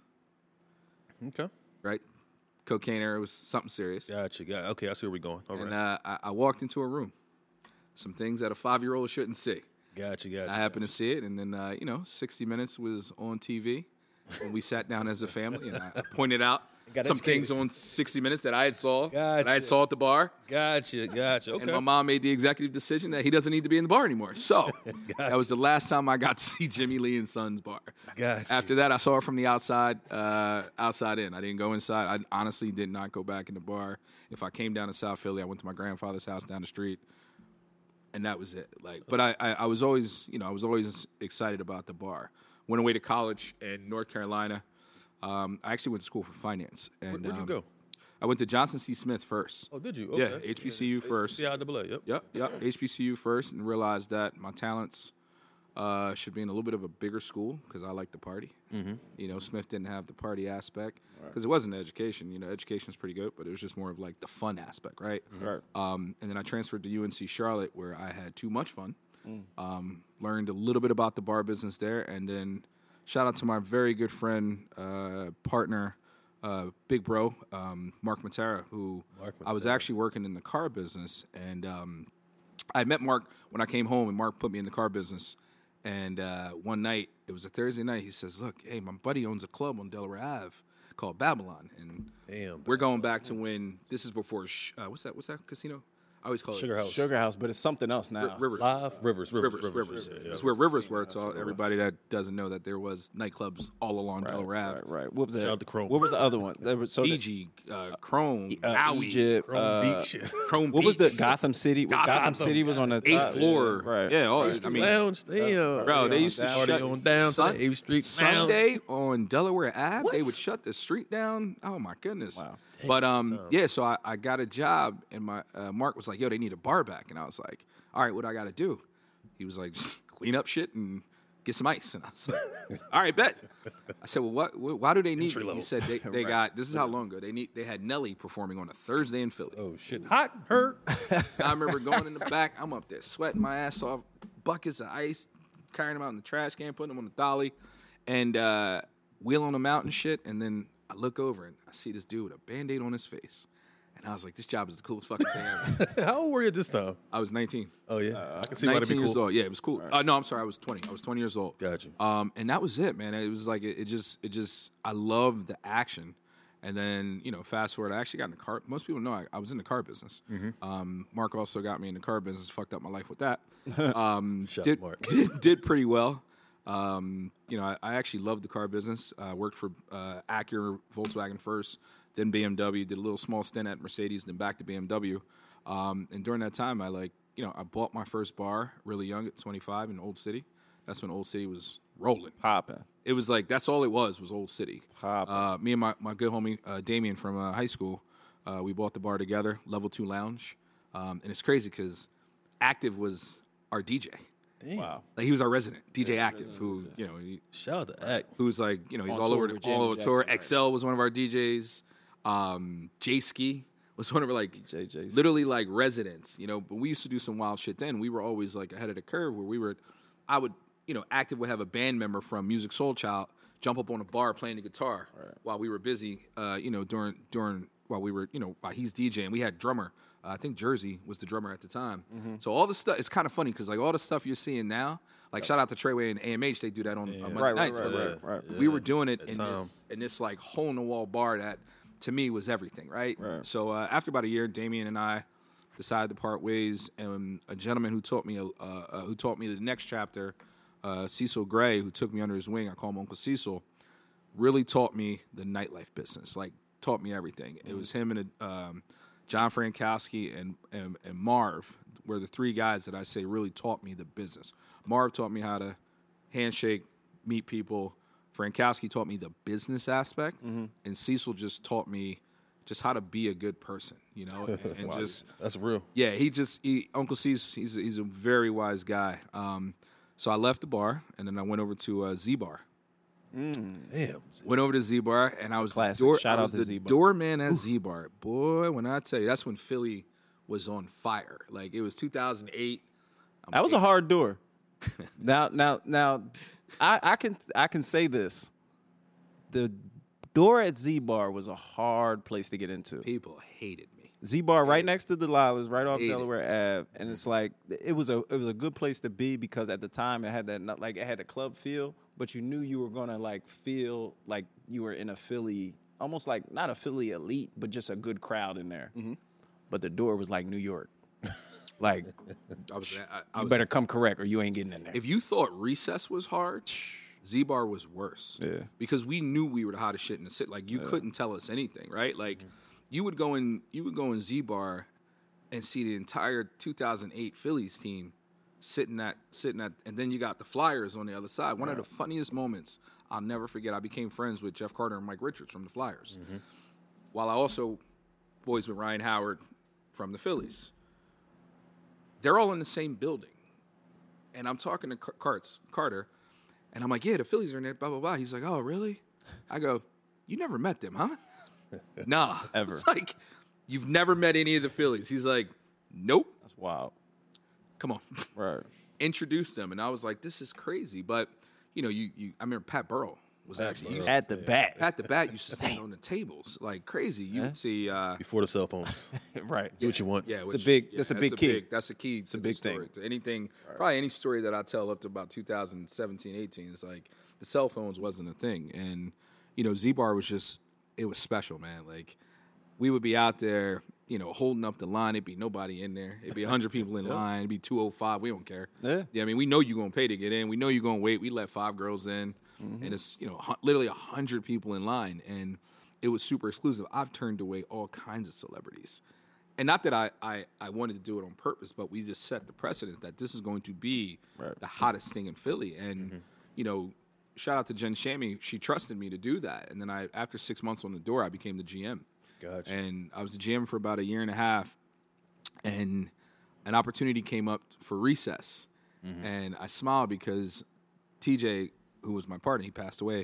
Okay. Right? Cocaine era was something serious. Gotcha. Okay, I see where we're going. All And right. I walked into a room. Some things that a 5-year-old shouldn't see. Gotcha. I happened to see it, and then 60 Minutes was on TV, and we sat down as a family, and I pointed out Got some educated. things on 60 Minutes that I had saw Gotcha. at the bar. Gotcha. Okay. And my mom made the executive decision that he doesn't need to be in the bar anymore. So that was the last time I got to see Jimmy Lee and Son's bar. Gotcha. After that, I saw it from the outside in. I didn't go inside. I honestly did not go back in the bar. If I came down to South Philly, I went to my grandfather's house down the street, and that was it. But I was always, I was always excited about the bar. Went away to college in North Carolina. I actually went to school for finance. And Where'd you go? I went to Johnson C. Smith first. Oh, did you? Yeah, Okay. HBCU first. CIAA. Yep. Yep, HBCU first, and realized that my talents should be in a little bit of a bigger school because I like the party. Smith didn't have the party aspect because it wasn't education. Education was pretty good, but it was just more of like the fun aspect, right? Right. And then I transferred to UNC Charlotte where I had too much fun. Learned a little bit about the bar business there, and then shout out to my very good friend, partner, big bro, Mark Matera, who I was actually working in the car business. And I met Mark when I came home, and Mark put me in the car business. And one night, it was a Thursday night, he says, look, hey, my buddy owns a club on Delaware Ave called Babylon. And we're going back to when, this is before, what's that casino? I always call Sugar it House. Sugar House, but it's something else now. Rivers. Rivers. Yeah. It's where Rivers were. So everybody that doesn't know that there was nightclubs all along Delaware Ave. Right. What was that? Shout out to Chrome. What was the other one? There was Fiji, Chrome, Maui, Egypt, Beach. Chrome what was the Beach, Gotham City? Gotham City was on the 8th top. floor. Right. Yeah. Lounge. Damn. Bro, they used to Party shut on down to the 8th Street Sunday on Delaware Ave. They would shut the street down. Oh my goodness. Wow. But yeah, so I got a job, and my Mark was like, "Yo, they need a bar back," and I was like, "All right, what do I got to do?" He was like, "Just clean up shit and get some ice," and I was like, "All right, bet." I said, "Well, why do they need me?" He said, "They got this is how long ago they had Nelly performing on a Thursday in Philly." Oh shit. Hot. Hurt. I remember going in the back. I'm up there sweating my ass off, buckets of ice, carrying them out in the trash can, putting them on the dolly, and wheeling them out and shit. And then I look over and I see this dude with a Band-Aid on his face. And I was like, this job is the coolest fucking thing ever. How old were you at this time? I was 19. Oh yeah. I can see why that'd 19 be years cool. old. Yeah, it was cool. No, I'm sorry. I was 20. I was 20 years old. Gotcha. And that was it, man. It was like, it just, I loved the action. And then, fast forward, I actually got in the car. Most people know I was in the car business. Mark also got me in the car business, fucked up my life with that. Mark. Did pretty well. I actually loved the car business. I worked for Acura, Volkswagen first, then BMW, did a little small stint at Mercedes, then back to BMW. And during that time, I bought my first bar really young at 25 in Old City. That's when Old City was rolling. Popping. It was like, that's all it was Old City. Popping. Me and my good homie, Damien from high school, we bought the bar together, Level 2 Lounge. And it's crazy because Active was our DJ. Damn. Wow. Like he was our resident, DJ Active, who, Shout out to Act. who's like, he's On all tour over with all over Janet tour. Jackson, XL was one of our DJs. J Ski was one of our JJ's. literally like residents, but we used to do some wild shit then. We were always like ahead of the curve where Active would have a band member from Music Soul Child jump up on a bar playing the guitar while we were busy, during while we were, while he's DJing. We had drummer. I think Jersey was the drummer at the time. Mm-hmm. So all the stuff, it's kind of funny because like all the stuff you're seeing now, like shout out to Treyway and AMH, they do that on Monday nights. Right. We were doing it in time. this like hole in the wall bar that to me was everything, right? So after about a year, Damien and I decided to part ways, and a gentleman who taught me the next chapter, Cecil Gray, who took me under his wing, I call him Uncle Cecil, really taught me the nightlife business, like taught me everything. It was him and John Frankowski and Marv were the three guys that I say really taught me the business. Marv taught me how to handshake, meet people. Frankowski taught me the business aspect, and Cecil just taught me just how to be a good person, and just That's real. yeah. Uncle Cecil, he's a very wise guy. So I left the bar and then I went over to Z Bar. Damn. Went over to Z Bar and I was Classic. the Shout I out was to the Z Bar. doorman at Z Bar. Boy, when I tell you, that's when Philly was on fire. Like it was 2008. That was a hard door. Now, I can say this: the door at Z Bar was a hard place to get into. People hated me. Z Bar right next to Delilah's, right off Hated. Delaware Ave, and it's like it was a good place to be because at the time it had that it had a club feel, but you knew you were gonna like feel like you were in a Philly, almost like not a Philly elite, but just a good crowd in there. But the door was like New York, like I you was better come correct or you ain't getting in there. If you thought Recess was hard, Z Bar was worse. Yeah. Because we knew we were the hottest shit in the city. Like you couldn't tell us anything, right? Like you would go in Z Bar and see the entire 2008 Phillies team sitting at, and then you got the Flyers on the other side. One of the funniest moments I'll never forget. I became friends with Jeff Carter and Mike Richards from the Flyers, while I also boys with Ryan Howard from the Phillies. They're all in the same building, and I'm talking to Carter, and I'm like, yeah, the Phillies are in there, blah blah blah. He's like, oh really? I go, you never met them, huh? Nah, Ever. It's like you've never met any of the Phillies. He's like, nope. That's wild. Come on. Right. Introduced them, and I was like, this is crazy. But I remember Pat Burrell was actually used At the back. Pat the Bat used to stand on the tables like crazy. You would see Before the cell phones. Right. Do what you want. yeah, That's a big key. That's a key. It's a big thing. To anything. Probably any story that I tell up to about 2017, 18 is like the cell phones wasn't a thing, and Z Bar was just it was special, man. Like we would be out there, holding up the line. It'd be nobody in there. It'd be 100 people in line. It'd be 205. We don't care. Yeah. I mean, we know you're gonna pay to get in. We know you're gonna wait. We let 5 girls in, and it's literally 100 people in line, and it was super exclusive. I've turned away all kinds of celebrities. And not that I wanted to do it on purpose, but we just set the precedent that this is going to be the hottest thing in Philly. And, shout out to Jen Shammy. She trusted me to do that. And then after 6 months on the door, I became the GM. Gotcha. And I was the GM for about a year and a half. And an opportunity came up for Recess. And I smiled because TJ, who was my partner, he passed away.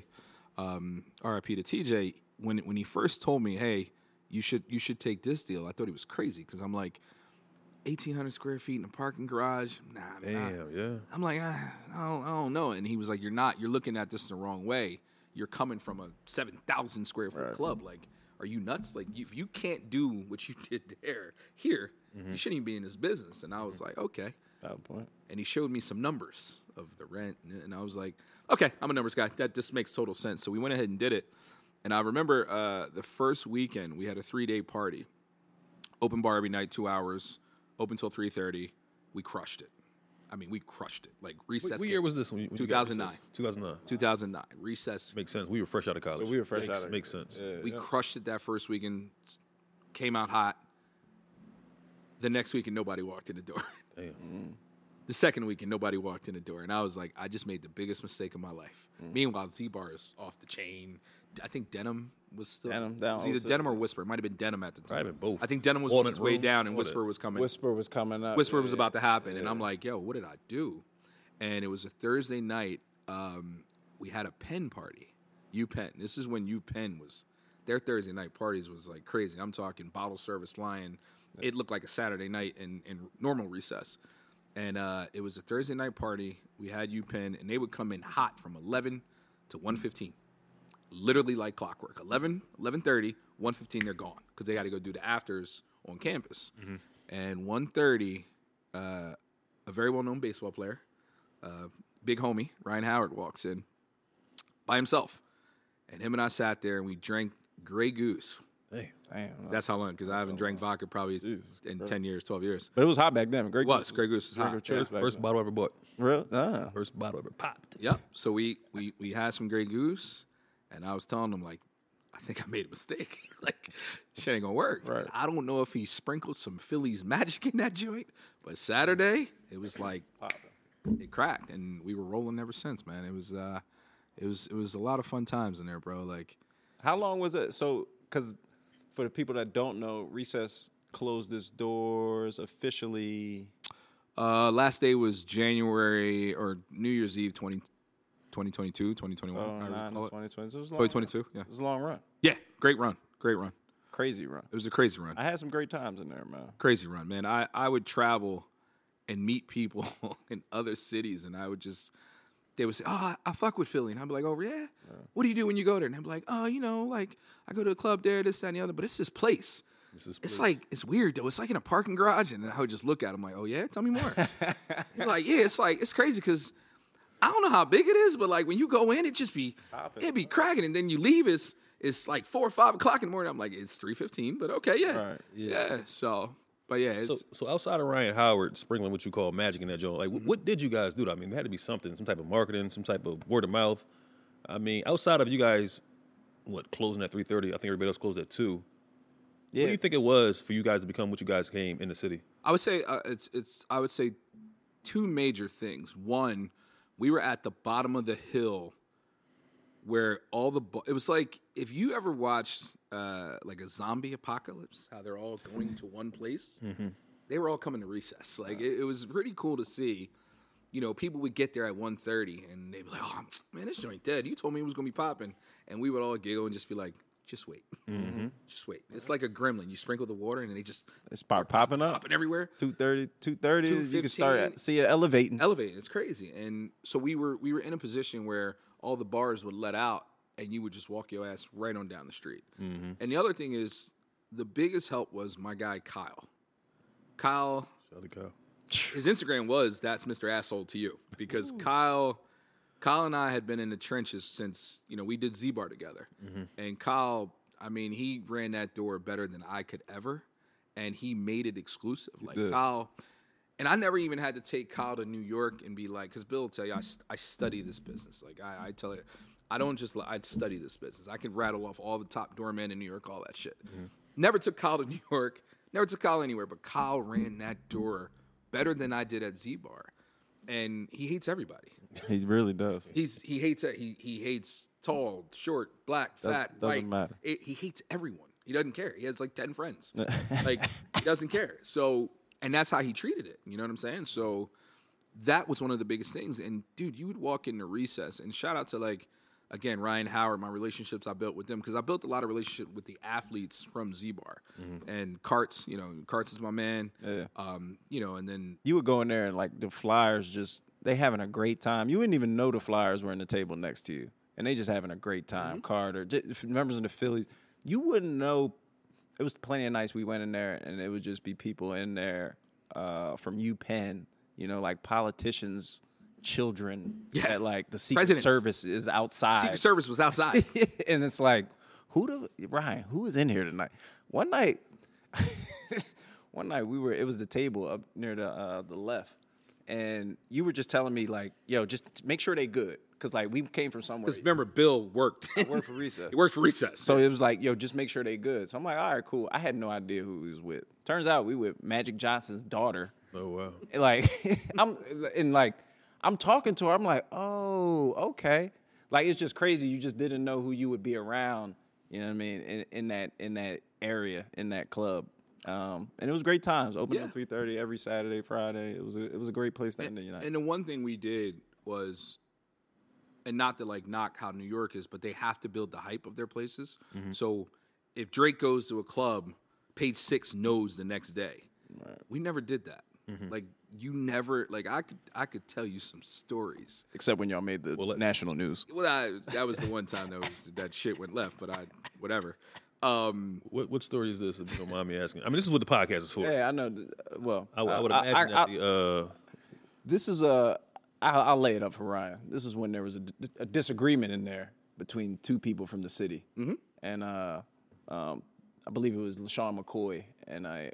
RIP to TJ. When he first told me, hey, you should take this deal, I thought he was crazy because I'm like, 1,800 square feet in a parking garage. Nah, Damn, yeah. I'm like, I don't know. And he was like, you're looking at this the wrong way. You're coming from a 7,000 square foot club. Like, are you nuts? Like, if you can't do what you did here, you shouldn't even be in this business. And I was like, okay. Valid point. And he showed me some numbers of the rent. And I was like, okay, I'm a numbers guy. That just makes total sense. So we went ahead and did it. And I remember the first weekend, we had a 3-day party. Open bar every night, 2 hours. Open till 3:30. We crushed it. I mean, we crushed it. Like recess. What year was this when you got 2009. recess? 2009. 2009 recess. Makes sense. We were fresh out of college. So we were fresh out of Makes sense. Yeah, We crushed it that first weekend. Came out hot. The next weekend, nobody walked in the door. Damn. The second weekend, nobody walked in the door, and I was like, I just made the biggest mistake of my life. Meanwhile, Z-Bar is off the chain. I think Denim was still. Denim, it was either Denim or Whisper. It might have been Denim at the time. Probably been both. I think Denim was on Walnut its way Room, down, and what Whisper was coming. Whisper was coming up. Whisper was about to happen, and I'm like, yo, what did I do? And it was a Thursday night. We had a Penn party, UPenn. This is when UPenn was, their Thursday night parties was like crazy. I'm talking bottle service flying. It looked like a Saturday night in normal recess. And it was a Thursday night party. We had UPenn, and they would come in hot from 11 to 1:15. Literally like clockwork. 11, 11:30, 1:15, they're gone because they got to go do the afters on campus. And 1:30, a very well-known baseball player, big homie, Ryan Howard, walks in by himself. And him and I sat there, and we drank Grey Goose. Damn. That's how long, because I haven't drank vodka probably in 10 years, 12 years. But it was hot back then. Grey Grey Goose was hot. First bottle I ever bought. Real? First bottle ever popped. Yep. So we had some Grey Goose, and I was telling him, like, I think I made a mistake. Like, shit ain't gonna work. Right. I don't know if he sprinkled some Phillies magic in that joint, but Saturday it was like it cracked, and we were rolling ever since, man. It was a lot of fun times in there, bro. Like, How long was it? So, because for the people that don't know, recess closed its doors officially. last day was January or New Year's Eve 2022, 2021. Oh, I 9 recall it. 2020. So it was a long 2022, run. yeah. It was a long run. Yeah, great run. Crazy run. It was a crazy run. I had some great times in there, man. Crazy run, man. I would travel and meet people in other cities, and I would just, they would say, oh, I fuck with Philly. And I'd be like, oh, yeah? What do you do when you go there? And I'd be like, oh, you know, like, I go to a club there, this, that, and the other, but it's this place. It's like, it's weird, though. It's like in a parking garage, and I would just look at them like, oh, yeah? Tell me more. You're like, yeah, it's crazy, because I don't know how big it is, but, like, when you go in, it'd be cracking, and then you leave, it's like 4 or 5 o'clock in the morning. I'm like, it's 3:15, but okay, yeah. Right. Yeah, so... But yeah, it's, So outside of Ryan Howard sprinkling what you call magic in that joint, like what did you guys do? I mean, there had to be something, some type of marketing, some type of word of mouth. I mean, outside of you guys, closing at 3:30? I think everybody else closed at 2. Yeah. What do you think it was for you guys to become what you guys came in the city? I would say I would say 2 major things. One, we were at the bottom of the hill where it was like if you ever watched like a zombie apocalypse, how they're all going to one place. They were all coming to recess. Like it was pretty cool to see. You know, people would get there at 1:30 and they'd be like, "Oh man, this joint dead. You told me it was gonna be popping," and we would all giggle and just be like, "Just wait, just wait." It's like a gremlin. You sprinkle the water and then they just start popping up. popping everywhere. 2:30, you can start see it elevating. It's crazy. And so we were in a position where all the bars would let out and you would just walk your ass right on down the street. And the other thing is, the biggest help was my guy Kyle. Shout out to Kyle. His Instagram was "That's Mr. Asshole to You," because Kyle and I had been in the trenches since, you know, we did Z-Bar together. And Kyle, I mean, he ran that door better than I could ever, and he made it exclusive. Like Kyle, and I never even had to take Kyle to New York and be like, because Bill will tell you, I study this business. Like I tell you, I don't just, I study this business. I can rattle off all the top doormen in New York, all that shit. Never took Kyle to New York, never took Kyle anywhere, but Kyle ran that door better than I did at Z-Bar. And he hates everybody. He really does. He hates tall, short, black, fat, doesn't white. matter. He hates everyone. He doesn't care. He has like 10 friends. Like, he doesn't care. So, and that's how he treated it. You know what I'm saying? So that was one of the biggest things. And dude, you would walk into recess, and shout out to, like, again, Ryan Howard, my relationships I built with them, because I built a lot of relationship with the athletes from Z-Bar. And Karts, you know, Karts is my man. Yeah. You know, and then You would go in there and like the Flyers just, they having a great time. You wouldn't even know the Flyers were in the table next to you. And they just having a great time. Carter, members of the Phillies, you wouldn't know. It was plenty of nights we went in there and it would just be people in there from UPenn, you know, like politicians, children, that like the Secret Service is outside. Secret Service was outside. And it's like, Ryan, who is in here tonight? One night it was the table up near the left. and you were just telling me like, yo, just make sure they good, because like we came from somewhere. Because remember, Bill worked. I worked for Recess. He worked for Recess. So it was like, yo, just make sure they good. So I'm like, all right, cool. I had no idea who he was with. Turns out we with Magic Johnson's daughter. Oh wow. Like I'm talking to her. I'm like, oh, okay. Like it's just crazy. You just didn't know who you would be around. You know what I mean? In that area, in that club. And it was great times. Open at 3:30 every Saturday, Friday. It was a great place to end the night. And the one thing we did was, and not to like knock how New York is, but they have to build the hype of their places. Mm-hmm. So if Drake goes to a club, Page Six knows the next day. Right. We never did that. Mm-hmm. Like you never, like I could tell you some stories. Except when y'all made the national news. Well, that was the one time that shit went left, but whatever. What story is this? If you don't mind me asking. I mean, this is what the podcast is for. Yeah, I know. Well, I would imagine that this is I'll lay it up for Ryan. This is when there was a disagreement in there between two people from the city, and I believe it was LaShawn McCoy and a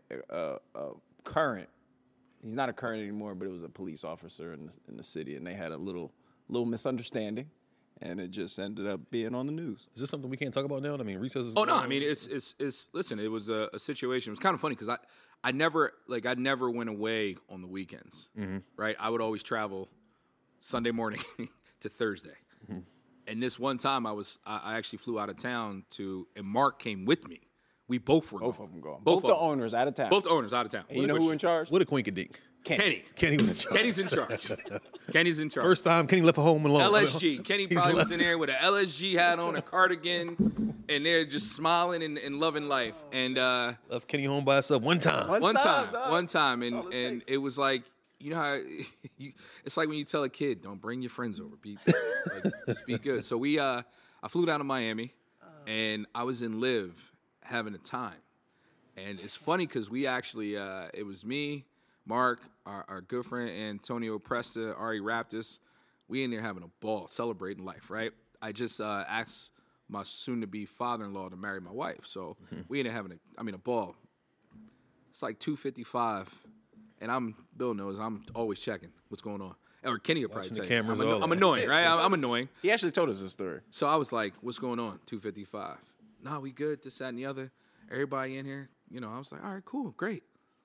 current. He's not a current anymore, but it was a police officer in the city, and they had a little misunderstanding, and it just ended up being on the news. Is this something we can't talk about now? I mean, Recess is. Oh no, I mean it's listen. It was a situation. It was kind of funny because I never went away on the weekends. Right, I would always travel Sunday morning to Thursday, and this one time I actually flew out of town and Mark came with me. We both were Both gone. of them gone. Both the owners out of town. Both the owners out of town. And you know who in charge? What a quinkadink. Kenny. Kenny was in charge. Kenny's in charge. Kenny's in charge. First time Kenny left home alone. LSG. Kenny probably was in there with an LSG hat on, a cardigan, and they're just smiling and loving life. And left Kenny home by himself one time. One time, and it was like, you know how it's like when you tell a kid, don't bring your friends over, just be good. So I flew down to Miami, and I was in Live having a time. And it's funny because we actually, it was me, Mark, our good friend Antonio Presta, Ari Raptis. We in there having a ball, celebrating life, right? I just asked my soon-to-be father-in-law to marry my wife. So we in there having a ball. It's like 2:55, and Bill knows, I'm always checking what's going on. Or Kenny will probably tell you. I'm annoying, right? I'm annoying. He actually told us this story. So I was like, what's going on? 2:55. No, we good, this, that, and the other. Everybody in here, I was like, all right, cool, great.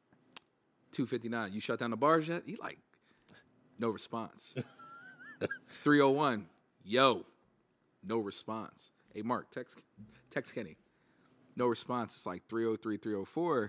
2:59, you shut down the bars yet? He like, no response. 3:01, yo, no response. Hey, Mark, text Kenny. No response. It's like 3:03, 3:04.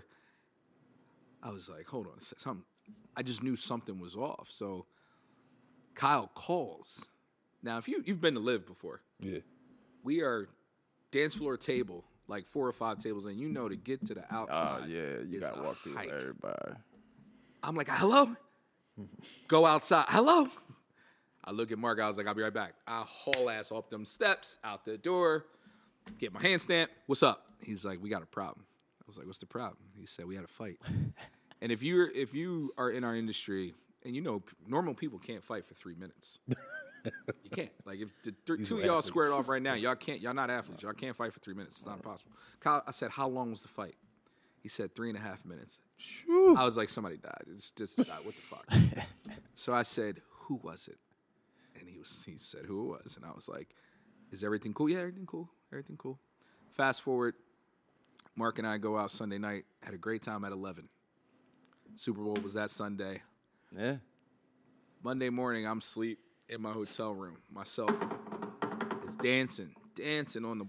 I was like, hold on a second. I just knew something was off. So Kyle calls. Now, if you've been to Live before. Yeah. We are dance floor table, like 4 or 5 tables, and to get to the outside. Oh, yeah, you got to walk through everybody. I'm like, hello? Go outside. Hello? I look at Mark. I was like, I'll be right back. I haul ass off them steps, out the door, get my hand stamped. What's up? He's like, we got a problem. I was like, what's the problem? He said, we had a fight. And if you are in our industry, and normal people can't fight for 3 minutes. You can't. Like if the two of y'all squared off right now, y'all not athletes. Y'all can't fight for 3 minutes. It's not possible. Kyle, I said, how long was the fight? He said 3.5 minutes. I was like, somebody died. It's just what the fuck? So I said, who was it? And he said who it was. And I was like, is everything cool? Yeah, everything cool. Everything cool. Fast forward, Mark and I go out Sunday night, had a great time at 11. Super Bowl was that Sunday. Yeah. Monday morning, I'm asleep in my hotel room. Myself is dancing on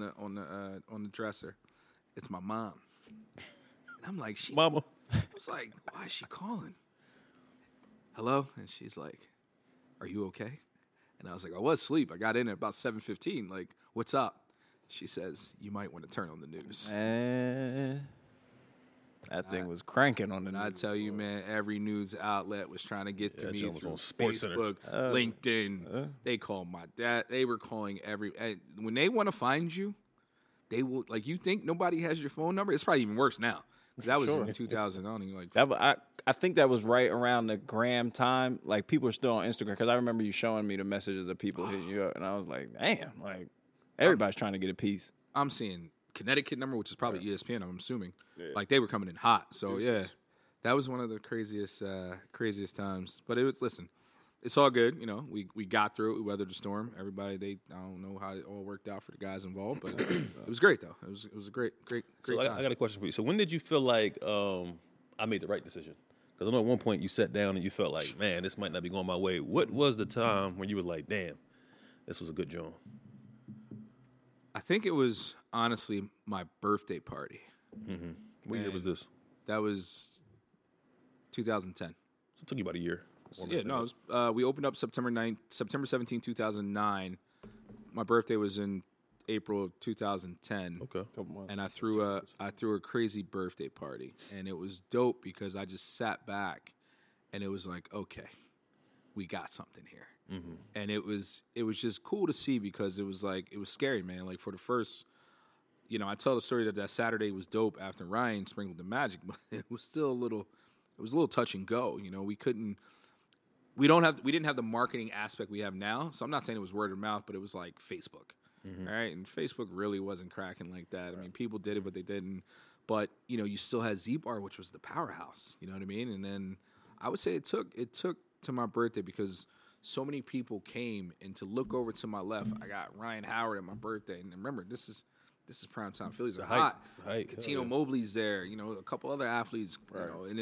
the dresser. It's my mom. And I'm like, Mama. I was like, why is she calling? Hello? And she's like, are you okay? And I was like, I was asleep. I got in at about 7:15. Like, what's up? She says, you might want to turn on the news. That thing was cranking on the news. I tell you, man, every news outlet was trying to get to me through Sports Facebook, LinkedIn. They called my dad. They were calling when they want to find you, they will, like, you think nobody has your phone number? It's probably even worse now. That was in 2000. I don't even like I think that was right around the Graham time. Like, people are still on Instagram, because I remember you showing me the messages of people hitting you up, and I was like, damn, like, everybody's trying to get a piece. I'm seeing Connecticut number, which is probably ESPN, I'm assuming. Yeah. Like, they were coming in hot. So, yeah, That was one of the craziest times. But listen, it's all good. You know, we got through it. We weathered the storm. Everybody, I don't know how it all worked out for the guys involved, but it was great though. It was a great So time. I got a question for you. So when did you feel like I made the right decision? Because I know at one point you sat down and you felt like, man, this might not be going my way. What was the time when you were like, damn, this was a good joint? I think it was honestly my birthday party. Mm-hmm. What year was this? That was 2010. So it took you about a year. Yeah, no, it was, we opened up September 17, 2009. My birthday was in April of 2010. Okay. Couple months. And I threw a crazy birthday party, and it was dope because I just sat back, and it was like, okay, we got something here, and it was just cool to see because it was scary, man. Like for the first, you know, I tell the story that Saturday was dope after Ryan sprinkled the magic, but it was still a little touch and go. You know, we didn't have the marketing aspect we have now. So I'm not saying it was word of mouth, but it was like Facebook. Right, and Facebook really wasn't cracking like that. I mean, people did it, but they didn't. But you know, you still had Z-Bar, which was the powerhouse. You know what I mean? And then I would say it took to my birthday because so many people came, and to look over to my left, I got Ryan Howard at my birthday. And remember, this is primetime. Phillies are hot. Katino Mobley's there. You know, a couple other athletes. You know, and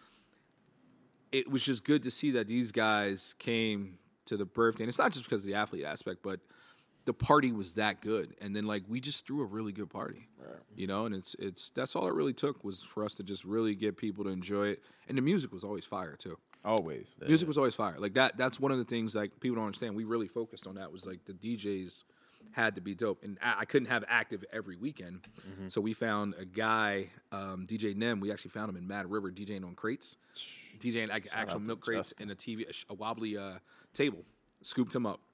it was just good to see that these guys came to the birthday. And it's not just because of the athlete aspect, but the party was that good, and then like we just threw a really good party, you know. And that's all it really took was for us to just really get people to enjoy it, and the music was always fire too. Always, music was always fire. Like that's one of the things like people don't understand. We really focused on that was like the DJs had to be dope, and I couldn't have active every weekend, so we found a guy, DJ Nem. We actually found him in Mad River DJing on crates, DJing like actual milk crates and a wobbly table. Scooped him up.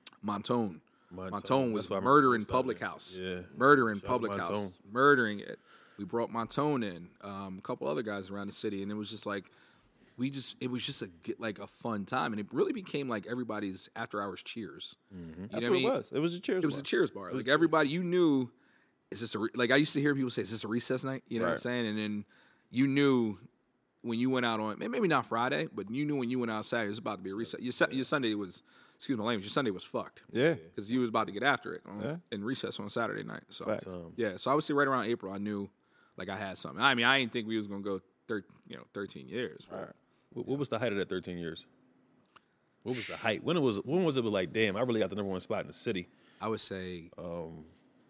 Montone was murdering Public House. Yeah. Murdering Public House. Murdering it. We brought Montone in, a couple other guys around the city, and it was just like, it was just a fun time. And it really became like everybody's after hours cheers. That's what it was. It was a cheers bar. It was a cheers bar. Like everybody, you knew, is this like I used to hear people say, is this a recess night? You know what I'm saying? And then you knew when you went out on, maybe not Friday, but you knew when you went out Saturday, it was about to be a recess. Your Sunday was, excuse my language, your Sunday was fucked. Yeah. Because you was about to get after it in recess on Saturday night. So, so I would say right around April, I knew like I had something. I mean, I didn't think we was going to go 13 years. Right. What was the height of that 13 years? What was the height? When was it like, damn, I really got the number one spot in the city? I would say, and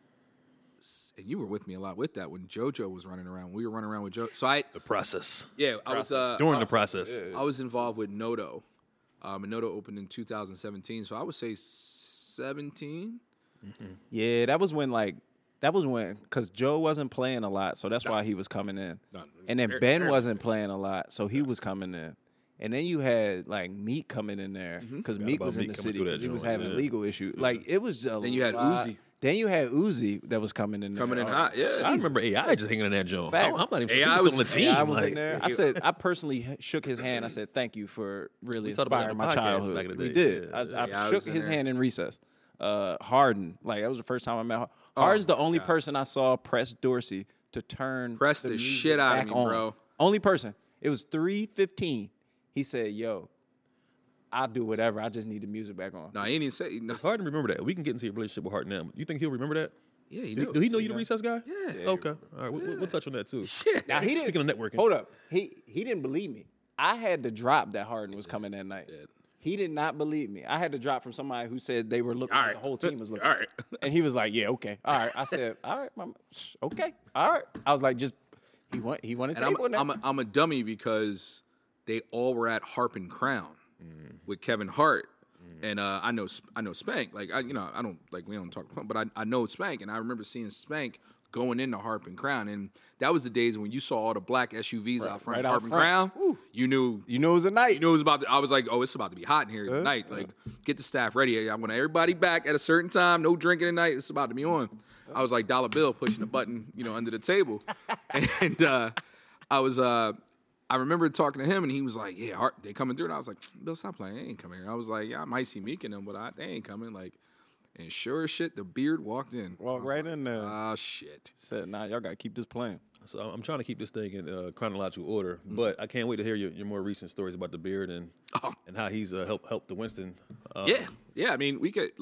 you were with me a lot with that when JoJo was running around. We were running around with JoJo. So the process. Yeah, I was during the process. I was involved with Noto. And Noto opened in 2017, so I would say 17. Yeah, that was when because Joe wasn't playing a lot, so that's why he was coming in. And then Ben wasn't playing a lot, so he was coming in. And then you had like Meek coming in there because Meek was in the city because he was having legal issues. Like it was just then you had Uzi. Then you had Uzi that was coming in there. Coming in hot, yeah. I remember AI just hanging in that joint. I'm not even AI was on the team. AI was in there. I personally shook his hand. I said, thank you for really inspiring my childhood. Back in the day. We did. Yeah. I shook his hand in recess. Harden, like that was the first time I met Harden. Harden's the only person I saw press Dorsey to press the shit out of me, bro. Only person. It was 3:15. He said, yo, I'll do whatever. I just need the music back on. No, he didn't say. No. Harden remember that. We can get into your relationship with Harden now. You think he'll remember that? Yeah, he knows. Do he know you the recess guy? Yeah. Okay. All right. We'll touch on that too. Now, he Speaking of networking. Hold up. He didn't believe me. I had to drop that Harden was coming that night. He did not believe me. I had to drop from somebody who said they were looking. All right. The whole team was looking. All right. And he was like, yeah, okay. All right. I said, all right, mama. Okay. All right. I was like, just he wanted to take one. I'm a dummy because they all were at Harp and Crown with Kevin Hart. And I know Spank. Like I don't like we don't talk, but I know Spank, and I remember seeing Spank going into Harp and Crown, and that was the days when you saw all the black SUVs out front of Harp and Crown. Woo. You knew it was a night. You knew it was about. I was like, oh, it's about to be hot in here tonight. Like, get the staff ready. I want everybody back at a certain time. No drinking tonight. It's about to be on. I was like Dollar Bill pushing the button, under the table, and I was. I remember talking to him, and he was like, yeah, they coming through. And I was like, Bill, stop playing. They ain't coming here. I was like, yeah, I might see Meek in them, but they ain't coming. Like, And sure as shit, the beard walked in. Walked right in there. Ah, shit. Said, nah, y'all got to keep this playing. So I'm trying to keep this thing in chronological order, but I can't wait to hear your more recent stories about the beard and how he's helped the Winston. Yeah. I mean, we could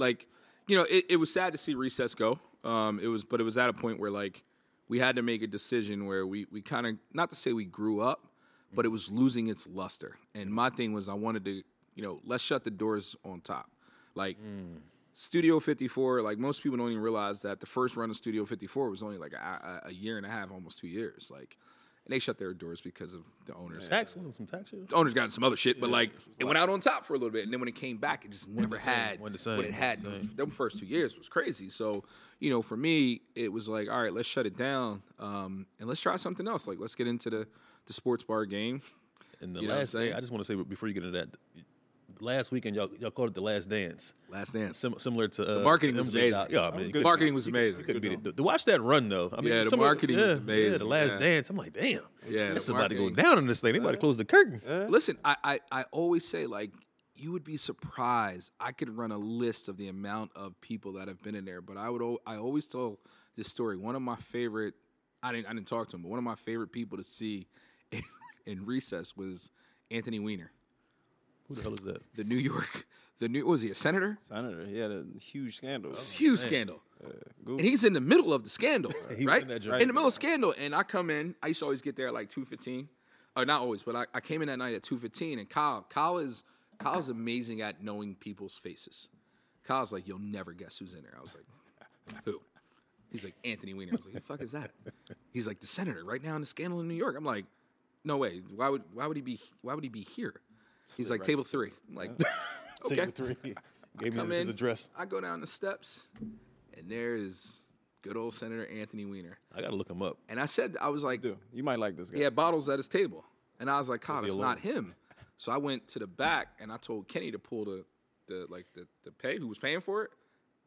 it was sad to see Recess go. But it was at a point where like we had to make a decision where we kind of, not to say we grew up, but it was losing its luster. And my thing was I wanted to, let's shut the doors on top. Like Studio 54, like most people don't even realize that the first run of Studio 54 was only like a year and a half, almost 2 years. Like, and they shut their doors because of the owners. Some tax shit. The owners got some other shit, but like it went out on top for a little bit, and then when it came back, it just never had what it had. Them first 2 years was crazy. So, for me, it was like, all right, let's shut it down, and let's try something else. Like, let's get into the sports bar game. And the last thing, I just want to say before you get into that. Last weekend, y'all called it the Last Dance. Last Dance, similar to the marketing was MJ amazing. Yeah, I mean, the marketing was amazing. Couldn't beat it. To watch that run though, I mean, the marketing was amazing. Yeah, the Last Dance. I'm like, damn. Yeah, it's about to go down in this thing. They about to close the curtain. Listen, I always say like you would be surprised. I could run a list of the amount of people that have been in there, but I always tell this story. One of my favorite. I didn't talk to him, but one of my favorite people to see in Recess was Anthony Weiner. Who the hell is that? What was he, a senator? Senator. He had a huge scandal. Huge scandal. And he's in the middle of the scandal, right? In the middle of scandal. And I come in, I used to always get there at like 2:15. Or not always, but I came in that night at 2:15. And Kyle's amazing at knowing people's faces. Kyle's like, you'll never guess who's in there. I was like, who? He's like, Anthony Weiner. I was like, who the fuck is that? He's like, the senator right now in the scandal in New York. I'm like, no way. Why would he be here? He's like, table 3. I'm like, okay. Table 3. Gave me his address. I go down the steps, and there is good old Senator Anthony Weiner. I got to look him up. And I was like, dude, you might like this guy. He had bottles at his table. And I was like, God, it's not him. So I went to the back, and I told Kenny to pull the pay, who was paying for it.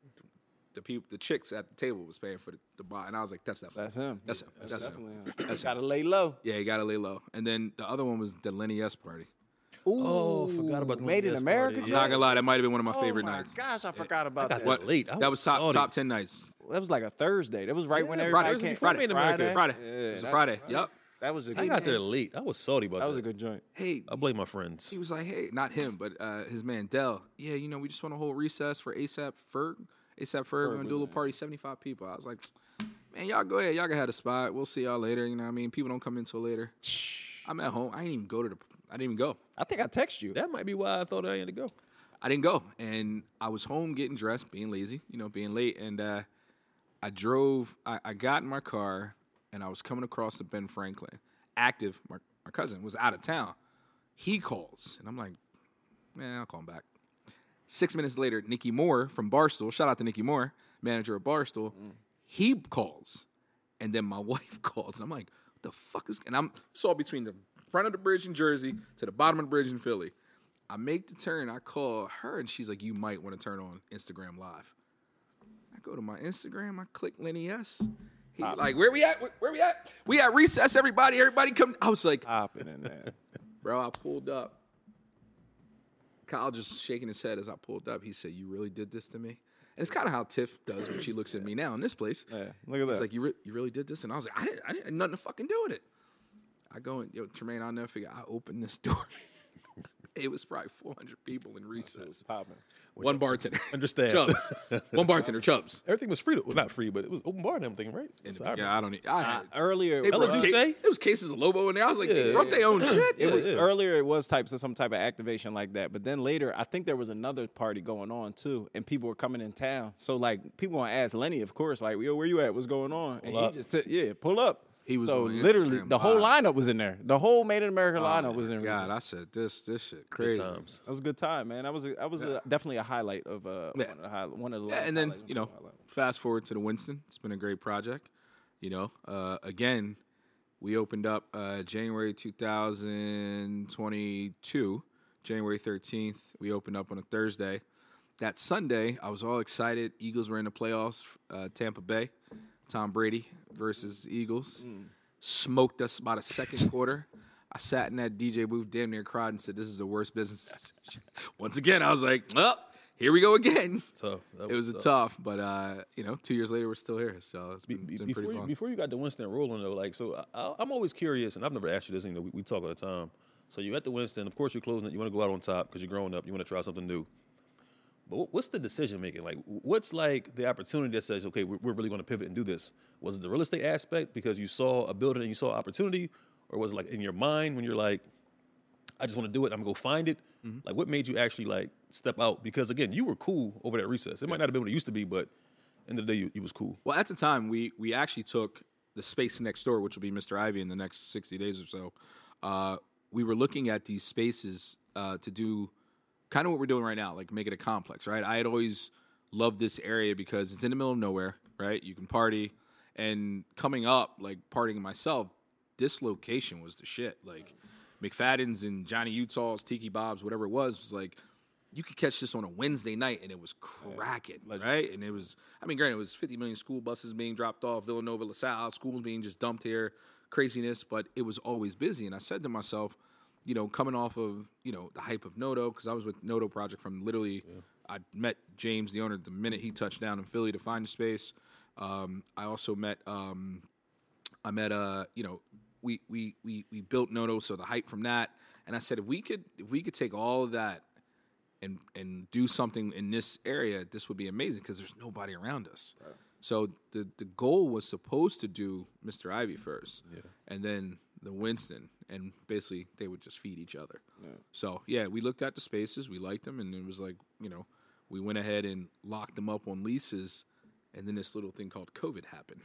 The chicks at the table was paying for the bar, and I was like, "That's that. That's him. That's him. That's him. That's gotta lay low. Yeah, he gotta lay low." And then the other one was the Lenny S party. Ooh, forgot about the Made in America. I'm not gonna lie, that might have been one of my favorite nights. Gosh, I forgot about that. That late. That was top 10 nights. That was like a Thursday. That was right when everybody came. Friday. Yeah, it was a Friday. Yep. That was a good. I got there late. I was salty about that. That was a good joint. Hey, I blame my friends. He was like, "Hey, not him, but his man Dell. Yeah, we just want to hold recess for ASAP Ferg. We're gonna do a little party, 75 people." I was like, "Man, y'all go ahead. Y'all can have a spot. We'll see y'all later. You know what I mean? People don't come in until later." I'm at home. I didn't even go. I think I texted you. That might be why I thought I had to go. I didn't go, and I was home getting dressed, being lazy, being late, and I drove. I got in my car, and I was coming across the Ben Franklin. Active, my cousin was out of town. He calls, and I'm like, "Man, I'll call him back." 6 minutes later, Nikki Moore from Barstool, shout out to Nikki Moore, manager of Barstool, he calls, and then my wife calls, and I'm like, "What the fuck is?" And I'm saw between the front of the bridge in Jersey to the bottom of the bridge in Philly. I make the turn. I call her, and she's like, "You might want to turn on Instagram Live." I go to my Instagram. I click Lenny S. He like, "Where we at? Where we at? We at recess, everybody. Everybody come." I was like, hopping in there. Bro, I pulled up. Kyle just shaking his head as I pulled up. He said, "You really did this to me?" And it's kind of how Tiff does when she looks at me now in this place. Yeah, look at that. It's like, you really did this? And I was like, I didn't have nothing to fucking do with it. I go and, Tremaine, I'll never forget. I opened this door. It was probably 400 people in recess. One bartender. Understand. Chubbs. One bartender, Chubbs. Everything was free. Well, not free, but it was open bar and everything, right? Yeah, I don't need. I had earlier. It was cases of Lobo in there. I was like, they wrote their own shit. Earlier, it was some type of activation like that. But then later, I think there was another party going on too, and people were coming in town. So like, people want to ask Lenny, of course, like, "Yo, where you at? What's going on?" And he just said, pull up. He was so on literally Instagram the whole Live. lineup was in there. The whole Made in America lineup was in. God, I said this shit crazy. Good times. That was a good time, man. That was definitely a highlight of one of the. Yeah, and then fast forward to the Winston. It's been a great project. Again, we opened up January 2022, January 13th. We opened up on a Thursday. That Sunday, I was all excited. Eagles were in the playoffs. Tampa Bay, Tom Brady versus Eagles. Smoked us about a second quarter. I sat in that DJ booth, damn near cried, and said, "This is the worst business decision." Once again, I was like, here we go again. Tough. It was tough, but 2 years later, we're still here. So it's been pretty fun. Before you got the Winston rolling, though, like, so I'm always curious, and I've never asked you this, we talk all the time. So you at the Winston, of course you're closing it, you want to go out on top because you're growing up, you want to try something new. But what's the decision making? Like, what's like the opportunity that says, okay, we're really going to pivot and do this? Was it the real estate aspect because you saw a building and you saw opportunity? Or was it like in your mind when you're like, I just want to do it, I'm going to go find it? Mm-hmm. Like, what made you actually like step out? Because again, you were cool over that recess. It might not have been what it used to be, but end of the day, you was cool. Well, at the time, we actually took the space next door, which will be Mr. Ivy in the next 60 days or so. We were looking at these spaces to do kind of what we're doing right now, like make it a complex, right? I had always loved this area because it's in the middle of nowhere, right? You can party. And coming up, like partying myself, this location was the shit. Like McFadden's and Johnny Utah's, Tiki Bob's, whatever it was like, you could catch this on a Wednesday night and it was cracking, right? And it was, granted, it was 50 million school buses being dropped off, Villanova, LaSalle, schools being just dumped here, craziness, but it was always busy. And I said to myself, coming off of, the hype of Noto, because I was with Noto Project from literally, I met James, the owner, the minute he touched down in Philly to find the space. I also met, we built Noto, so the hype from that. And I said, if we could take all of that and do something in this area, this would be amazing because there's nobody around us. Right. So the goal was supposed to do Mr. Ivy first, and then the Winston, and basically they would just feed each other. Yeah. So we looked at the spaces, we liked them, and it was like, we went ahead and locked them up on leases, and then this little thing called COVID happened.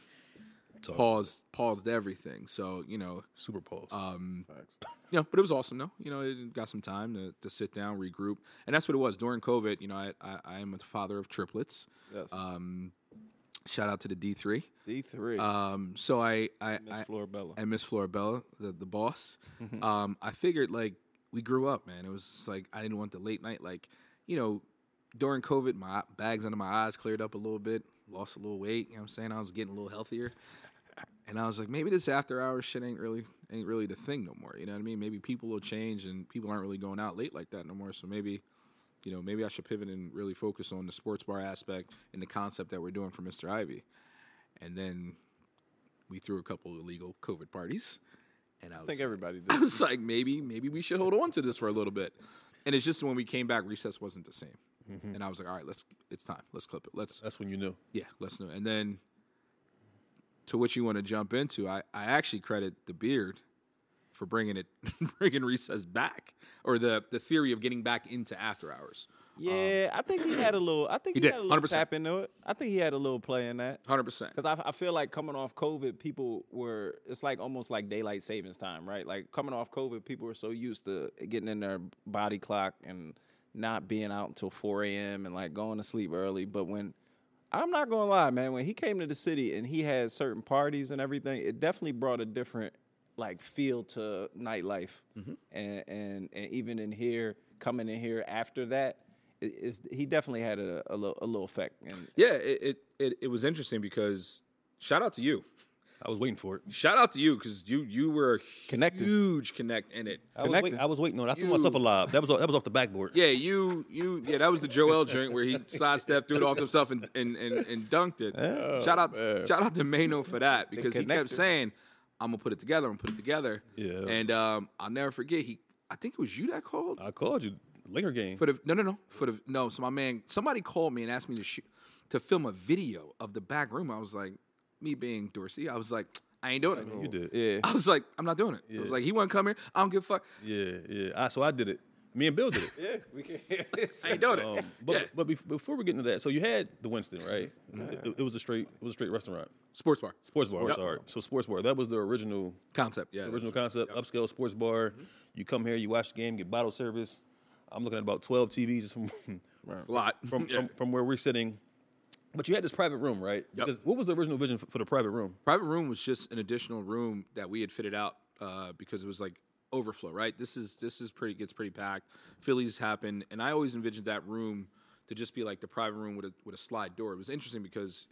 Paused everything. So, super pause. But it was awesome though. It got some time to sit down, regroup. And that's what it was. During COVID, I am a father of triplets. Yes. Shout out to the D3. D3. So I Miss Florabella. And Miss Florabella, the boss. Mm-hmm. I figured like we grew up, man. It was like I didn't want the late night, like, during COVID, my bags under my eyes cleared up a little bit, lost a little weight, you know what I'm saying? I was getting a little healthier. And I was like, maybe this after hours shit ain't really the thing no more. You know what I mean? Maybe people will change and people aren't really going out late like that no more. So maybe I should pivot and really focus on the sports bar aspect and the concept that we're doing for Mr. Ivy. And then we threw a couple of illegal COVID parties. And I think everybody did. I was like, maybe we should hold on to this for a little bit. And it's just when we came back, recess wasn't the same. Mm-hmm. And I was like, all right, it's time. Let's clip it. That's when you knew. Yeah, let's know. And then to what you want to jump into, I actually credit the Beard for bringing recess back, or the theory of getting back into after hours. Yeah, I think he had a little. I think he had a little 100%. Tap into it. I think he had a little play in that. 100%. Because I feel like coming off COVID, people were. It's like almost like daylight savings time, right? Like coming off COVID, people were so used to getting in their body clock and not being out until 4 a.m. and like going to sleep early. But when I'm not gonna lie, man, when he came to the city and he had certain parties and everything, it definitely brought a different like feel to nightlife. Mm-hmm. And even in here, coming in here after that, he definitely had a little effect. And it was interesting because shout out to you. I was waiting for it. Shout out to you because you were connected. Huge connect in it. I was waiting on it. I threw myself alive. That was off the backboard. Yeah, that was the Joel joint where he sidestepped, threw it off himself and dunked it. Oh, shout out to Mano for that because he kept saying, I'm gonna put it together. Yeah. And I'll never forget, I think it was you that called. I called you. Linger game. So my man, somebody called me and asked me to film a video of the back room. I was like, me being Dorsey, I was like, I ain't doing it. You did. Yeah. I was like, I'm not doing it. Yeah. I was like, he wouldn't come here. I don't give a fuck. Yeah. So I did it. Me and Bill did it. Yeah, we can. I ain't doing it. But before we get into that, so you had the Winston, right? It was a straight restaurant. Sports bar. Yep. Sorry. So sports bar. That was the original concept. Yeah. Original concept. Yep. Upscale sports bar. Mm-hmm. You come here, you watch the game, get bottle service. I'm looking at about 12 TVs just from a lot from where we're sitting. But you had this private room, right? Yep. Because what was the original vision for the private room? Private room was just an additional room that we had fitted out because it was like overflow, right? This gets pretty packed. Phillies happen, and I always envisioned that room to just be like the private room with a slide door. It was interesting because,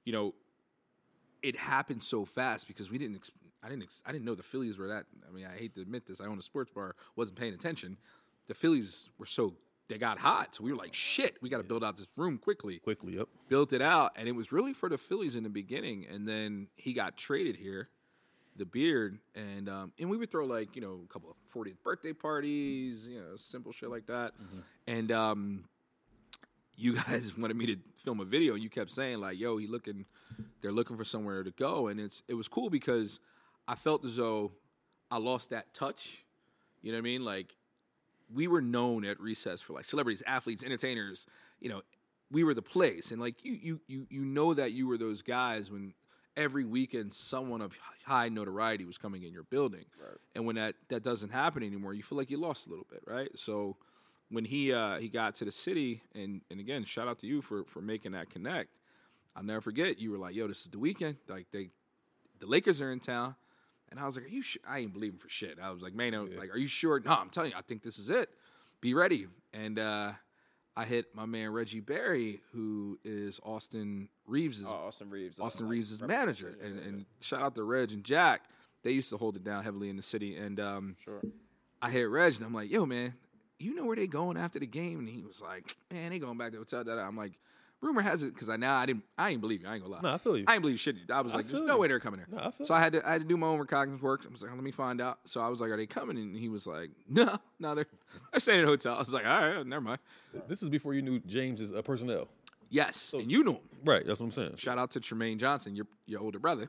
it happened so fast because I didn't know the Phillies were that. I mean, I hate to admit this. I own a sports bar, wasn't paying attention. The Phillies were so they got hot. So we were like, shit, we got to build out this room quickly. Quickly, yep. Built it out, and it was really for the Phillies in the beginning. And then he got traded here, the Beard, and we would throw like, a couple of 40th birthday parties, simple shit like that. Mm-hmm. And you guys wanted me to film a video, and you kept saying like, yo, they're looking for somewhere to go. And it was cool because I felt as though I lost that touch. You know what I mean? Like, we were known at Recess for like celebrities, athletes, entertainers. We were the place, and like you know that you were those guys when every weekend someone of high notoriety was coming in your building, right. And when that doesn't happen anymore, you feel like you lost a little bit, right? So when he got to the city, and again, shout out to you for making that connect. I'll never forget. You were like, "Yo, this is the weekend. Like the Lakers are in town." And I was like, "Are you sure?" I ain't believing for shit. I was like, "Man, like, are you sure?" No, I'm telling you, I think this is it. Be ready. And I hit my man Reggie Berry, who is Austin Reeves' manager. And shout out to Reg and Jack. They used to hold it down heavily in the city. And sure. I hit Reg, and I'm like, "Yo, man, you know where they going after the game?" And he was like, "Man, they going back to the hotel." I'm like, rumor has it, because I didn't believe you. I ain't gonna lie. No, I feel you. I ain't believe shit. I was like, there's no way they're coming here. No, I feel so I had to do my own recognizance work. I was like, let me find out. So I was like, are they coming? And he was like, no, they're staying in a hotel. I was like, all right, never mind. This is before you knew James's personnel. Yes, and you knew him. Right, that's what I'm saying. Shout out to Tremaine Johnson, your older brother.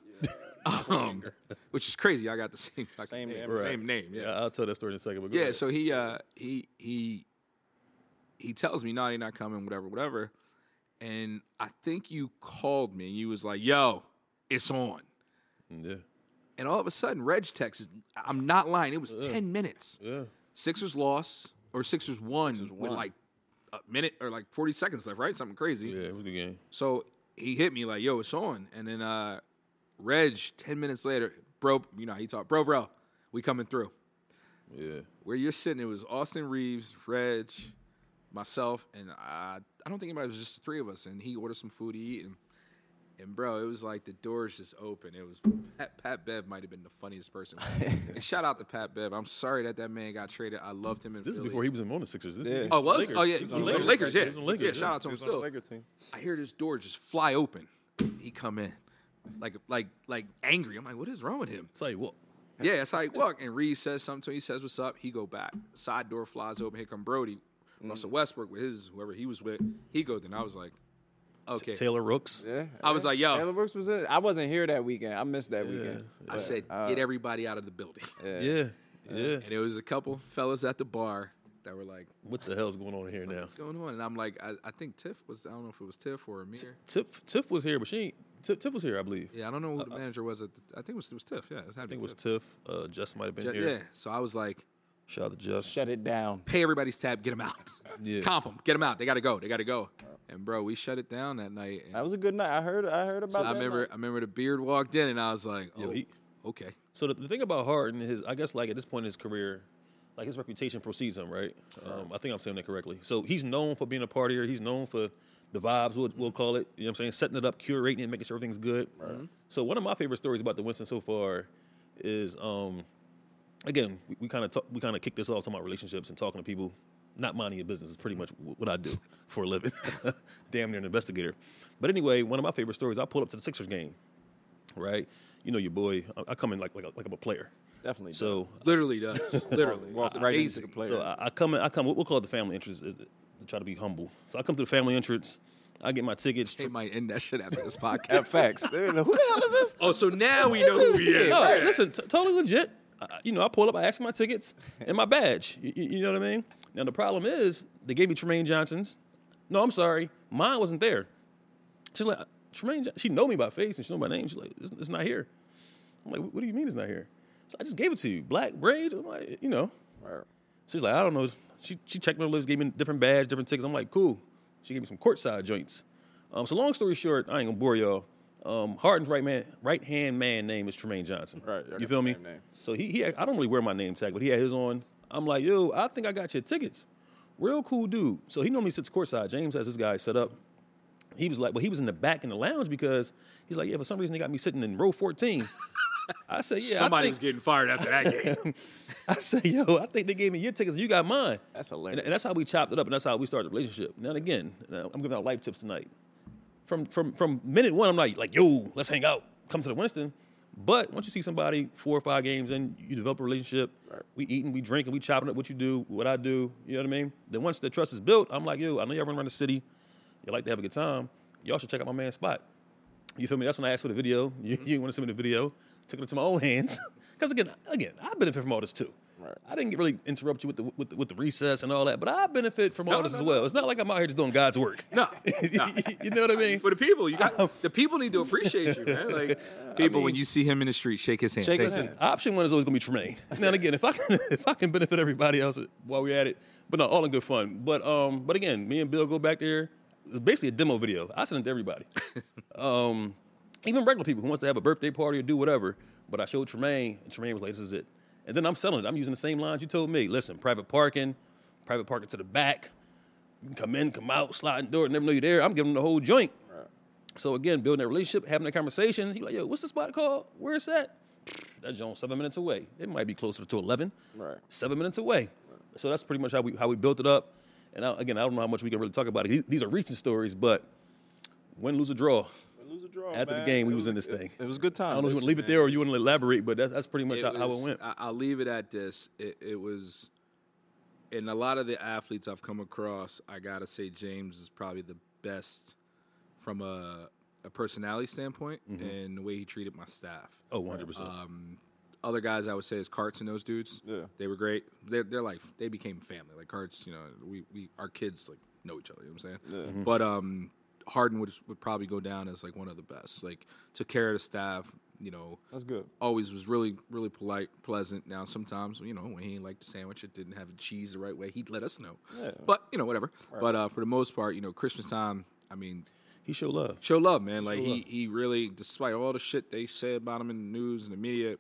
Which is crazy. I got the same name. Right. Same name. Yeah, I'll tell that story in a second. But go ahead. So he tells me, no, you're not coming, whatever. And I think you called me, and you was like, yo, it's on. Yeah. And all of a sudden, Reg texts, I'm not lying, it was 10 minutes. Yeah. Sixers lost, or Sixers won with like a minute or like 40 seconds left, right? Something crazy. Yeah, it was a good game. So he hit me like, yo, it's on. And then Reg, 10 minutes later, bro, he talked, bro, we coming through. Yeah. Where you're sitting, it was Austin Reeves, Reg, myself, and I don't think anybody, it was just the three of us, and he ordered some food to eat, and bro, it was like the doors just open. It was Pat Bev might have been the funniest person. And shout out to Pat Bev. I'm sorry that man got traded. I loved him in This Philly. is before he was on the Sixers. Oh, was? Lakers. Oh, yeah. He He was on the Lakers, yeah. He was on the Lakers, yeah, shout out to him still. Lakers team. I hear this door just fly open. He come in like angry. I'm like, what is wrong with him? Tell you what. Yeah, that's how he walk. And Reeves says something to him. He says, what's up? He go back. Side door flies open. Here come Brody. Russell Westbrook with whoever he was with. He goes, and I was like, okay. Taylor Rooks. Yeah. I was like, yo. Taylor Brooks was in it. I wasn't here that weekend. I missed that weekend. I said, get everybody out of the building. Yeah. And there was a couple fellas at the bar that were like, What the hell's going on here now? what's going on? And I'm like, I think Tiff was, I don't know if it was Tiff or Amir. Tiff was here, but Tiff was here, I believe. Yeah, I don't know who the manager was. I think it was Tiff. Yeah, I think it was Tiff. Jess might have been Yeah, here. so I was like, Shout out to Jess. Shut it down. pay everybody's tab, get them out. Yeah. Comp them, get them out. They got to go. And bro, we shut it down that night. And That was a good night. I heard about so that. I remember the Beard walked in, and I was like, oh, okay. So the thing about Harden, I guess like at this point in his career, like his reputation precedes him, right? I think I'm saying that correctly. So he's known for being a partier. He's known for the vibes, we'll call it. You know what I'm saying? Setting it up, curating it, making sure everything's good. Right. So one of my favorite stories about the Winston so far is, again, we kind of kick this off talking about relationships and talking to people, not minding your business is pretty much what I do for a living. Damn near an investigator. But anyway, one of my favorite stories, I pulled up to the Sixers game, right? You know your boy, I come in like I'm a player. Definitely. So Literally does. Literally. Well, right into the player. So I come, we'll call it the family entrance to try to be humble. So I come to the family entrance, I get my tickets. They might end that shit after this podcast. FX. Who the hell is this? Oh, so now we know who he is. No, listen, totally legit. I pull up, I ask for my tickets and my badge. You know what I mean? Now, the problem is they gave me Tremaine Johnson's. No, I'm sorry. Mine wasn't there. She's like, Tremaine, she know me by face and she know my name. She's like, it's not here. I'm like, what do you mean it's not here? So I just gave it to you. Black braids. I'm like, Right. She's like, I don't know. She checked my list, gave me different badge, different tickets. I'm like, cool. She gave me some courtside joints. So long story short, I ain't gonna bore y'all. Harden's right hand man name is Tremaine Johnson. Right. You feel me? Name. So he I don't really wear my name tag, but he had his on. I'm like, yo, I think I got your tickets. Real cool dude. So he normally sits courtside. James has this guy set up. He was like, well, he was in the back in the lounge because he's like, yeah, for some reason they got me sitting in row 14. I said, yeah. Somebody was getting fired after that game. I said, yo, I think they gave me your tickets. You got mine. That's hilarious. And that's how we chopped it up, and that's how we started the relationship. Now, again, I'm giving out life tips tonight. From minute one, I'm like, yo, let's hang out. Come to the Winston. But once you see somebody 4 or 5 games in, you develop a relationship. Right. We eating, we drinking, we chopping up what you do, what I do. You know what I mean? Then once the trust is built, I'm like, yo, I know y'all run around the city. You like to have a good time. Y'all should check out my man's spot. You feel me? That's when I asked for the video. You want to send me the video. Took it into my own hands. Because again, I benefit from all this too. Right. I didn't really interrupt you with the recess and all that, but I benefit from all this as well. It's not like I'm out here just doing God's work. No. You know what I mean? For the people, the people need to appreciate you, man. Like people, when you see him in the street, shake his hand. Option one is always gonna be Tremaine. Now again, if I can benefit everybody else while we're at it, but no, all in good fun. But again, me and Bill go back there. It's basically a demo video. I send it to everybody, even regular people who wants to have a birthday party or do whatever. But I showed Tremaine, and Tremaine was like, "This is it." And then I'm selling it. I'm using the same lines you told me. Listen, private parking to the back. You can come in, come out, sliding door, never know you're there. I'm giving them the whole joint. Right. So again, building that relationship, having that conversation. He's like, yo, what's the spot called? Where is that? That joint 7 minutes away. It might be closer to 11. Right. 7 minutes away. Right. So that's pretty much how we built it up. And again, I don't know how much we can really talk about it. These are recent stories, but win, lose, or draw. After the game, we was in this thing. It was a good time. I don't know if you want to leave it there or you want to elaborate, but that's pretty much how it went. I'll leave it at this. It was, in a lot of the athletes I've come across, I got to say James is probably the best from a personality standpoint and the way he treated my staff. Oh, 100%. Other guys I would say is Karts and those dudes. Yeah. They were great. They're like, they became family. Like Karts, we our kids like know each other, you know what I'm saying? Yeah. But Harden would probably go down as like one of the best. Like took care of the staff, That's good. Always was really, really polite, pleasant. Now sometimes, when he didn't like the sandwich, it didn't have the cheese the right way, he'd let us know. Yeah. But whatever. Right. But for the most part, Christmas time, I mean, he showed love. Show love, man. Like he really, despite all the shit they say about him in the news and the media,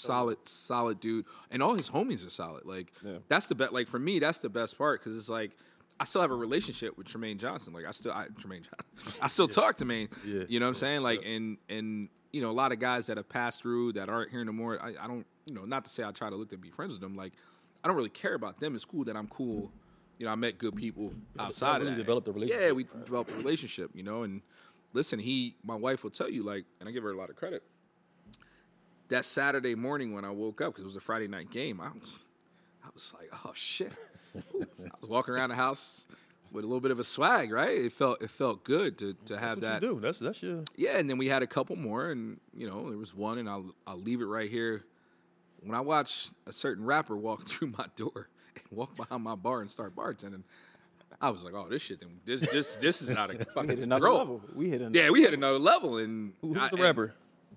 solid dude, and all his homies are solid. Like that's the best. Like for me, that's the best part because it's like. I still have a relationship with Tremaine Johnson. Like I still talk to Tremaine. Yeah. You know what I'm saying? Like and a lot of guys that have passed through that aren't here no more. I don't not to say I try to look to be friends with them. Like I don't really care about them. It's cool that I'm cool. I met good people outside of that. Developed a relationship. Yeah, we developed a relationship. And listen, my wife will tell you like, and I give her a lot of credit. That Saturday morning when I woke up because it was a Friday night game, I was like, oh shit. I was walking around the house with a little bit of a swag, right? It felt good to have that. That's what you do. That's your. Yeah, and then we had a couple more, and there was one, and I'll leave it right here. When I watch a certain rapper walk through my door and walk behind my bar and start bartending, I was like, oh, this shit, this is not a fucking another level. We hit another level, and who's the rapper?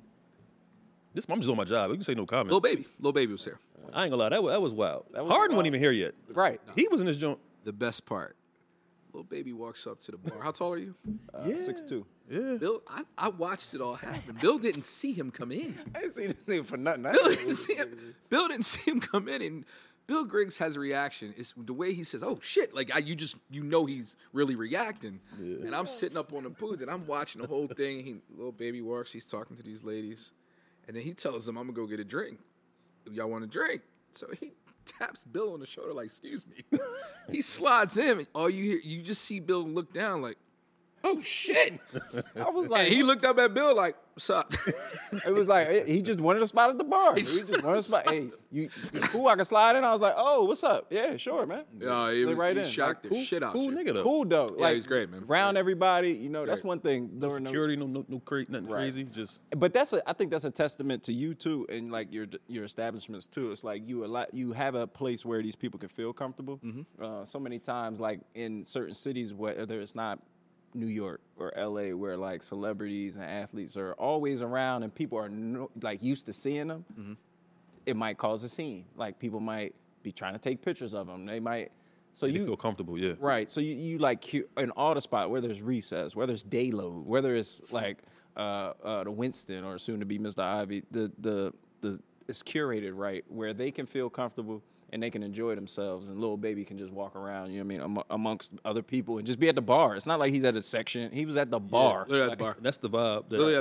I'm just on my job. You can say no comment. Lil Baby was here. I ain't gonna lie, that was wild. Harden wasn't even here yet. Right. No. He was in this joint. The best part, Lil Baby walks up to the bar. How tall are you? 6'2". Yeah. Bill, I watched it all happen. Bill didn't see him come in. I didn't see this nigga for nothing. Bill didn't see him come in, and Bill Griggs has a reaction. It's the way he says, "Oh shit!" Like he's really reacting. Yeah. And I'm sitting up on the booth and I'm watching the whole thing. Lil Baby walks. He's talking to these ladies, and then he tells them, "I'm gonna go get a drink. Y'all want a drink?" So he taps Bill on the shoulder like, "Excuse me." He slides in, and all you just see Bill look down like, "Oh shit!" I was like, and he looked up at Bill like, "What's up?" It was like he just wanted a spot at the bar. He just wanted a spot. Hey, it's cool. I can slide in. I was like, "Oh, what's up?" Yeah, sure, man. Yeah, he shocked the shit out. Cool nigga though. Cool though. Yeah, he's great, man. Around everybody, that's one thing. No security, nothing crazy. Just. But I think that's a testament to you too, and like your establishments too. It's like you have a place where these people can feel comfortable. Mm-hmm. So many times, like in certain cities, whether it's not New York or LA, where like celebrities and athletes are always around and people are used to seeing them, it might cause a scene. Like people might be trying to take pictures of them. They might. So you feel comfortable, yeah. Right. So you like in all the spot, whether it's Recess, whether it's Dayload, whether it's like the Winston or soon to be Mr. Ivy, the it's curated right where they can feel comfortable and they can enjoy themselves, and Lil Baby can just walk around, you know what I mean, amongst other people and just be at the bar. It's not like he's at a section. He was at the bar. Literally at the bar. That's the vibe. Literally at the bar.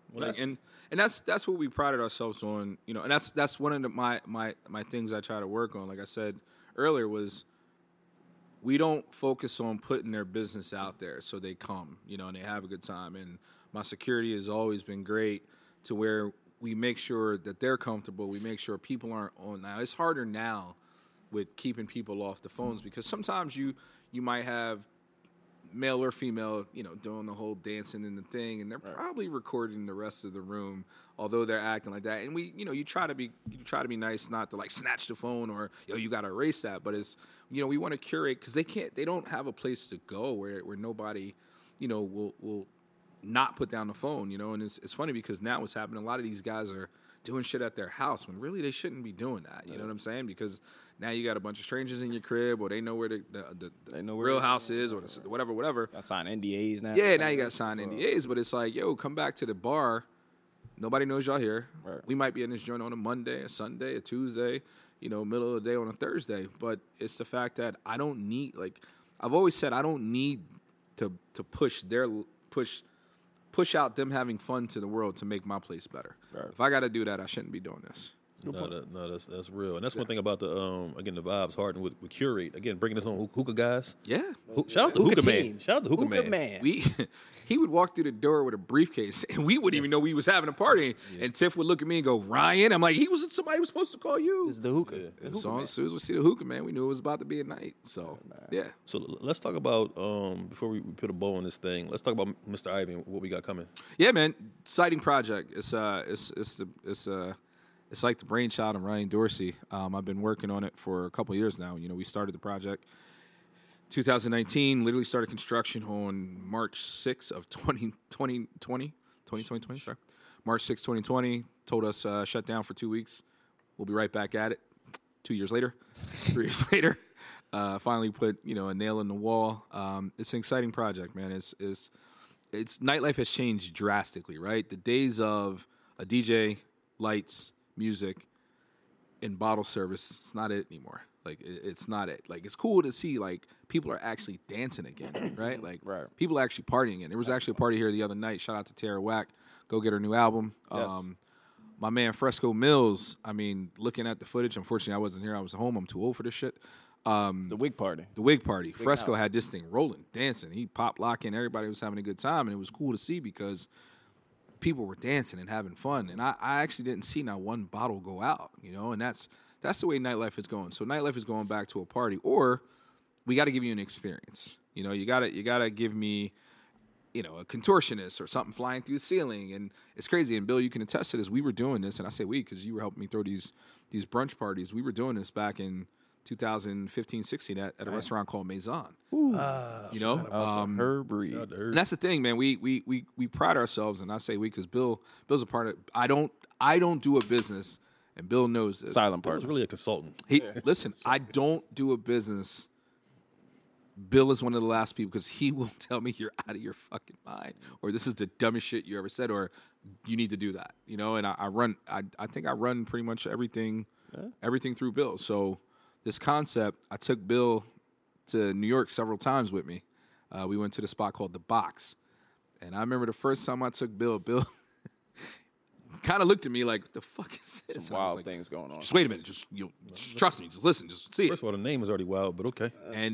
And that's what we prided ourselves on, you know. And that's one of my things I try to work on. Like I said earlier, was we don't focus on putting their business out there so they come, you know, and they have a good time. And my security has always been great to where we make sure that they're comfortable. We make sure people aren't on. Now it's harder now with keeping people off the phones because sometimes you might have male or female, you know, doing the whole dancing and the thing, and they're probably recording the rest of the room, although they're acting like that. And we, you know, you try to be nice, not to like snatch the phone or, yo, you got to erase that. But it's, you know, we want to curate because they don't have a place to go where nobody, you know, will not put down the phone, you know. And it's funny because now what's happening, a lot of these guys are doing shit at their house when really they shouldn't be doing that. You know what I'm saying? Because now you got a bunch of strangers in your crib, or they know where the real house is, or the whatever. Got to sign NDAs now. Yeah, now you got to sign NDAs. But it's like, yo, come back to the bar. Nobody knows y'all here. Right. We might be in this joint on a Monday, a Sunday, a Tuesday, you know, middle of the day on a Thursday. But it's the fact that I don't need, like, I've always said, I don't need to push out them having fun to the world to make my place better. Right. If I got to do that, I shouldn't be doing this. No, that's real, and that's one thing about the again the vibes Harden with Curate again bringing us on hookah guys. Yeah, shout out to Hookah Man. Shout out to Hookah Man. He would walk through the door with a briefcase, and we wouldn't even know we was having a party. Yeah. And Tiff would look at me and go, "Ryan," I'm like, somebody was supposed to call you. It's the hookah. Yeah. So as soon as we see the Hookah Man, we knew it was about to be a night. So yeah. So let's talk about before we put a bow on this thing. Let's talk about Mr. Ivy and what we got coming. Yeah, man, exciting project. It's like the brainchild of Ryan Dorsey. I've been working on it for a couple of years now. You know, we started the project 2019, literally started construction on March 6th of 2020. Sorry. March 6th, 2020, told us shut down for 2 weeks. We'll be right back at it. 2 years later, 3 years later, finally put, you know, a nail in the wall. It's an exciting project, man. It's nightlife has changed drastically, right? The days of a DJ, lights, music, and bottle service, it's not it anymore. Like, it's not it. Like, it's cool to see, like, people are actually dancing again, right? Like, people are actually partying again. There was actually a party here the other night. Shout out to Tara Wack. Go get her new album. Yes. My man Fresco Mills, I mean, looking at the footage, unfortunately, I wasn't here. I was home. I'm too old for this shit. The wig party. Fresco had this thing rolling, dancing. He popped locking. Everybody was having a good time, and it was cool to see because people were dancing and having fun, and I actually didn't see not one bottle go out, you know, and that's the way nightlife is going. So nightlife is going back to a party, or we got to give you an experience. You know, you gotta give me, you know, a contortionist or something flying through the ceiling, and it's crazy. And Bill, you can attest to this. We were doing this, and I say we because you were helping me throw these brunch parties. We were doing this back in 2015-16 at a restaurant called Maison. You know, her breed. And that's the thing, man. We pride ourselves, and I say we because Bill's a part of. I don't do a business, and Bill knows this. Silent Bill part. was really a consultant. Listen, I don't do a business. Bill is one of the last people because he will tell me you're out of your fucking mind, or this is the dumbest shit you ever said, or you need to do that. You know, and I think I run pretty much everything through Bill. So this concept, I took Bill to New York several times with me. We went to the spot called The Box. And I remember the first time I took Bill kind of looked at me like, what the fuck is this? Some wild things going on. Just wait a minute. Just trust me. Just listen. Just see it. First of all, the name is already wild, but okay. And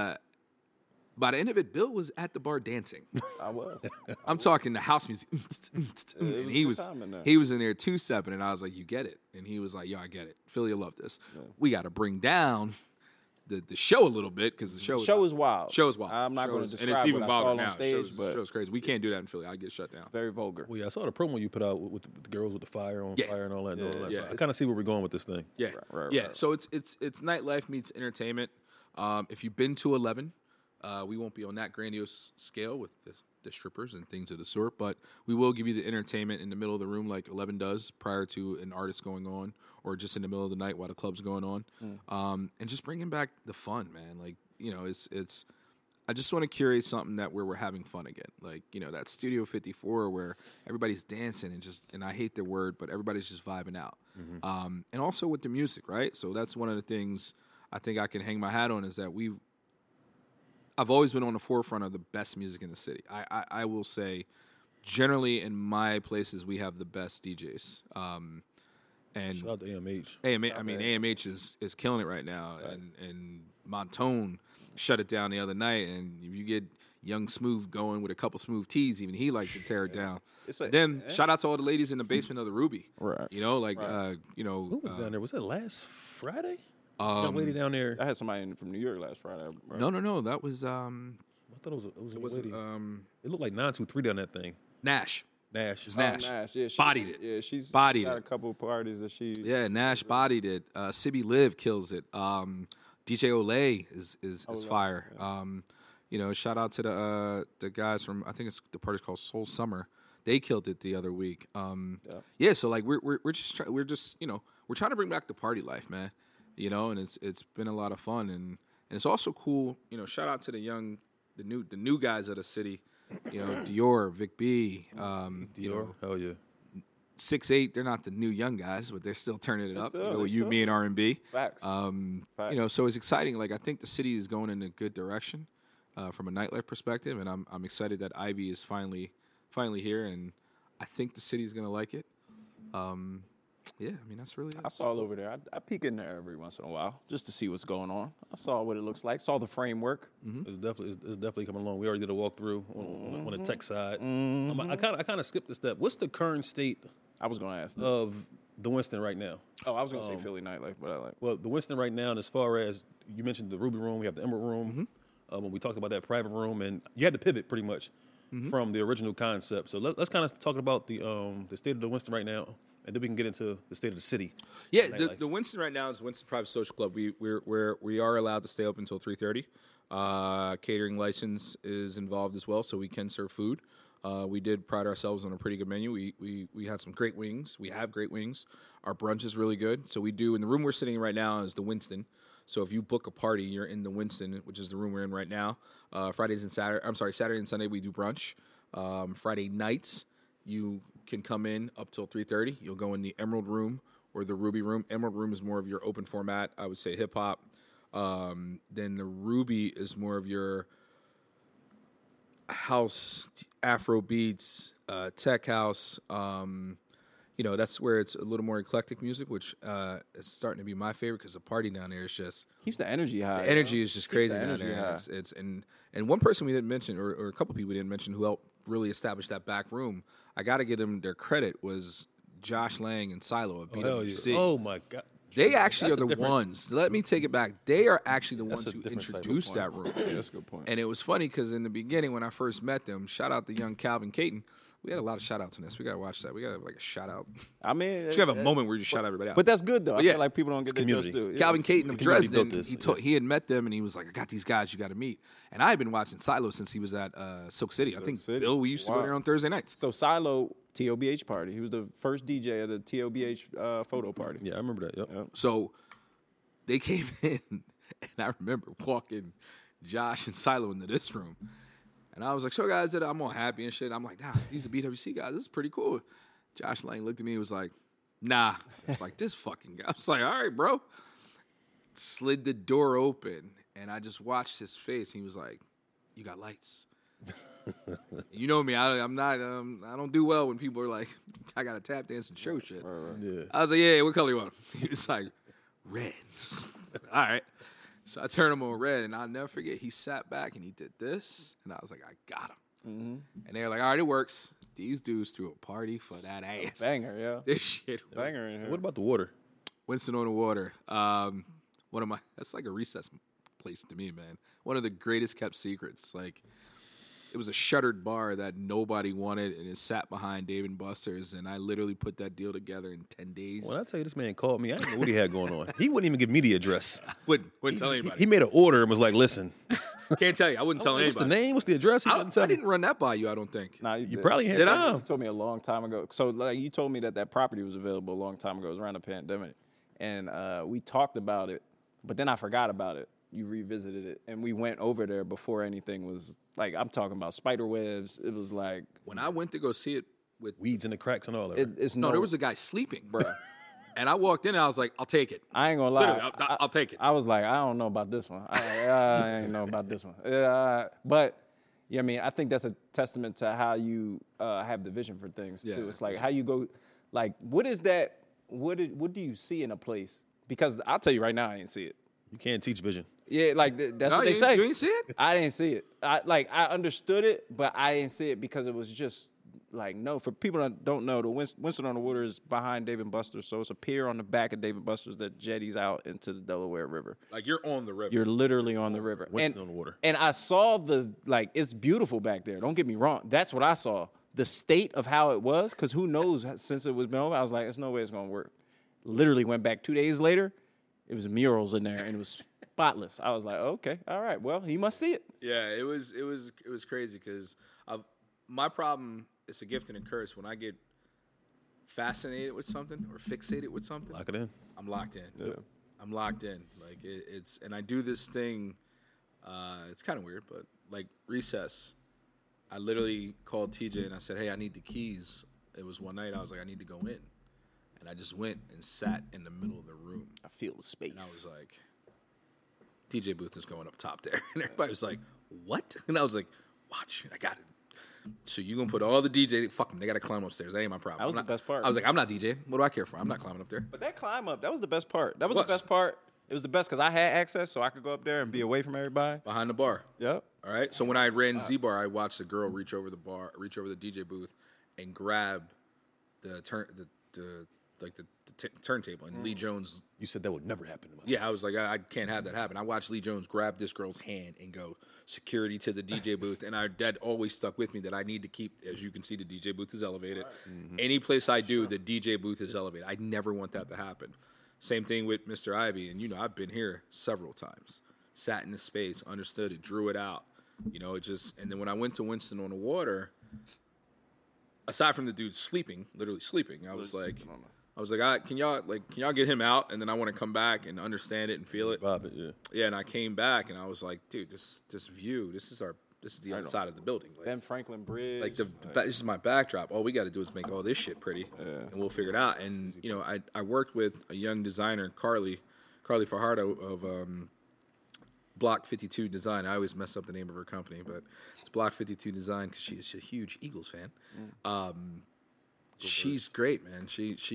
by the end of it, Bill was at the bar dancing. I was. I'm talking the house music. And he was in there two-stepping, and I was like, you get it. And he was like, yo, I get it. Philly, I love this. Yeah. We got to bring down the show a little bit because the show is wild. Show is wild. I'm not going to describe and it's even what I saw now. on stage, but show's crazy. We can't do that in Philly. I get shut down. Very vulgar. Well, yeah, I saw the promo you put out with the girls with the fire on fire and all that. Yeah. So I kind of see where we're going with this thing. Yeah, right. So it's nightlife meets entertainment. If you've been to 11, we won't be on that grandiose scale with the strippers and things of the sort, but we will give you the entertainment in the middle of the room like 11 does prior to an artist going on, or just in the middle of the night while the club's going on. And just bringing back the fun, man. Like, you know, it's I just want to curate something where we're having fun again. Like, you know, that Studio 54 where everybody's dancing and I hate the word, but everybody's just vibing out. And also with the music, right? So that's one of the things I think I can hang my hat on is that I've always been on the forefront of the best music in the city. I will say generally in my places we have the best DJs. And Shout out to AMH. AMH is killing it right now, and Montone shut it down the other night. And if you get Young Smooth going with a couple smooth teas, even he liked to tear it down. Shout out to all the ladies in the basement of the Ruby. Right. You know, Who was down there? Was that last Friday? That lady down there. I had somebody from New York last Friday. Right? No. That was I thought it was a lady. It looked like 923 down that thing. Nash. Nash. It's Nash. Nash. Yeah, Bodied it. Yeah, she's Bodied got it. a couple of parties that she. Yeah, Nash bodied it. Sibby Liv kills it. DJ Olay is fire. Yeah. Shout out to the guys from, I think it's the party's called Soul Summer. They killed it the other week. So like we're just we're trying to bring back the party life, man. And it's been a lot of fun, and it's also cool. Shout out to the new guys of the city. Dior, Vic B. Dior, hell yeah. 6'8", they're not the new young guys, but they're still turning it up. Still, With you, me, and R&B. Facts. Facts. So it's exciting. Like I think the city is going in a good direction from a nightlife perspective, and I'm excited that Ivy is finally here, and I think the city is gonna like it. That's really it. I saw it over there. I peek in there every once in a while just to see what's going on. I saw what it looks like. Saw the framework. Mm-hmm. It's definitely coming along. We already did a walkthrough on the tech side. Mm-hmm. I kind of skipped a step. What's the current state? I was going to ask this. Of the Winston right now. Oh, I was going to say Philly nightlife, but I like. Well, the Winston right now, and as far as you mentioned the Ruby Room, we have the Emerald Room. Mm-hmm. When we talked about that private room, and you had to pivot pretty much from the original concept. So let's kind of talk about the state of the Winston right now. And then we can get into the state of the city. Yeah, the Winston right now is Winston Private Social Club. We are allowed to stay open until 3:30. Catering license is involved as well, so we can serve food. We did pride ourselves on a pretty good menu. We had some great wings. We have great wings. Our brunch is really good. So we do, in the room we're sitting in right now is the Winston. So if you book a party, you're in the Winston, which is the room we're in right now. Saturday and Sunday we do brunch. Friday nights you can come in up till 3:30. You'll go in the Emerald Room or the Ruby Room. Emerald Room is more of your open format, I would say hip hop. Then the Ruby is more of your house, Afro beats, tech house. That's where it's a little more eclectic music, which is starting to be my favorite because the party down there is just keeps the energy high. The energy is just crazy down there. And one person we didn't mention, or a couple people we didn't mention, who helped really establish that back room. I got to give them their credit, was Josh Lang and Silo at BWC. Oh my God. They actually are the ones. Let me take it back. They are actually the ones who introduced that room. Yeah, that's a good point. And it was funny because in the beginning when I first met them, shout out to young Calvin Caton. We had a lot of shout outs in this. We got to watch that. We got to have like a shout out. I mean, you have a moment where you shout everybody out. But that's good though. I feel like people don't get their just due. Calvin Caton of Dresden, he had met them and he was like, I got these guys you got to meet. And I had been watching Silo since he was at Silk City. I think Bill, we used to go there on Thursday nights. So Silo, TOBH party. He was the first DJ at the TOBH photo party. Yeah, I remember that. Yep. So they came in and I remember walking Josh and Silo into this room. And I was like, so guys, I'm all happy and shit. I'm like, nah, these are BWC guys. This is pretty cool. Josh Lang looked at me and was like, nah. I was like, this fucking guy. I was like, all right, bro. Slid the door open, and I just watched his face. He was like, you got lights. You know me. I don't do well when people are like, I got to tap dance and show shit. Right. Yeah. I was like, yeah, what color you want? He was like, red. All right. So I turned him on red, and I'll never forget. He sat back, and he did this, and I was like, I got him. Mm-hmm. And they were like, all right, it works. These dudes threw a party for that ass. Banger, yeah. This shit. Banger in here. What about the water? Winston on the Water. That's like a recess place to me, man. One of the greatest kept secrets. Like, it was a shuttered bar that nobody wanted, and it sat behind Dave & Buster's, and I literally put that deal together in 10 days. Well, I tell you, this man called me. I didn't know what he had going on. He wouldn't even give me the address. Wouldn't tell anybody. He made an order and was like, listen. Can't tell you. I wouldn't tell anybody. What's the name? What's the address? I didn't run that by you, I don't think. Nah, you probably had Did time. You told me a long time ago. So, like, you told me that property was available a long time ago. It was around the pandemic. And we talked about it, but then I forgot about it. You revisited it, and we went over there before anything was, like, I'm talking about spider webs. It was like... When I went to go see it with... Weeds in the cracks and all that. No, there was a guy sleeping. Bruh. And I walked in, and I was like, I'll take it. I ain't gonna lie. Literally, I'll take it. I was like, I don't know about this one. I ain't know about this one. But... You know what I mean? I think that's a testament to how you have the vision for things too. Yeah. It's like how you go, like, what is that? What do you see in a place? Because I'll tell you right now, I didn't see it. You can't teach vision. Yeah, like that's No, what they say. You ain't see it? I didn't see it. I understood it, but I didn't see it because it was just like, no. For people that don't know, the Winston on the Water is behind Dave and Buster's, so it's a pier on the back of Dave and Buster's that jetties out into the Delaware River. Like you're on the river. You're literally on the river. Winston on the Water. And I saw it's beautiful back there. Don't get me wrong. That's what I saw. The state of how it was, because who knows, since it was been over, I was like, there's no way it's going to work. Literally went back 2 days later, it was murals in there, and it was spotless. I was like, okay, all right, well, he must see it. Yeah, it was crazy because my problem is a gift and a curse. When I get fascinated with something or fixated with something, Lock it in. I'm locked in. Yeah. I'm locked in. Like it's, and I do this thing. It's kind of weird, but like recess, I literally called TJ and I said, "Hey, I need the keys." It was one night. I was like, "I need to go in," and I just went and sat in the middle of the room. I feel the space. And I was like, DJ Booth is going up top there. And everybody was like, what? And I was like, watch, I got it. So you going to put all the DJ, fuck them, they got to climb upstairs. That ain't my problem. That was the best part. I was like, I'm not DJ. What do I care for? I'm not climbing up there. But that climb up, that was the best part. That was the best part. It was the best because I had access, so I could go up there and be away from everybody. Behind the bar. Yep. All right. So when I ran Z-Bar, I watched a girl reach over the DJ booth and grab the turntable. And Lee Jones. You said that would never happen to myself. Yeah, I was like, I can't have that happen. I watched Lee Jones grab this girl's hand and go, security to the DJ booth. And that always stuck with me that I need to keep, as you can see, the DJ booth is elevated. Right. Mm-hmm. Any place I do, the DJ booth is elevated. I never want that to happen. Same thing with Mr. Ivy. And, I've been here several times. Sat in the space, understood it, drew it out. And then when I went to Winston on the Water, aside from the dude sleeping, literally sleeping, I was like, can y'all get him out? And then I want to come back and understand it and feel it. Bob it, yeah. Yeah, and I came back and I was like, dude, this view, this is the other side of the building. Like, Ben Franklin Bridge. Like this is my backdrop. All we got to do is make all this shit pretty, and we'll figure it out. And I worked with a young designer, Carly Fajardo of Block 52 Design. I always mess up the name of her company, but it's Block 52 Design because she is a huge Eagles fan. She's great, man.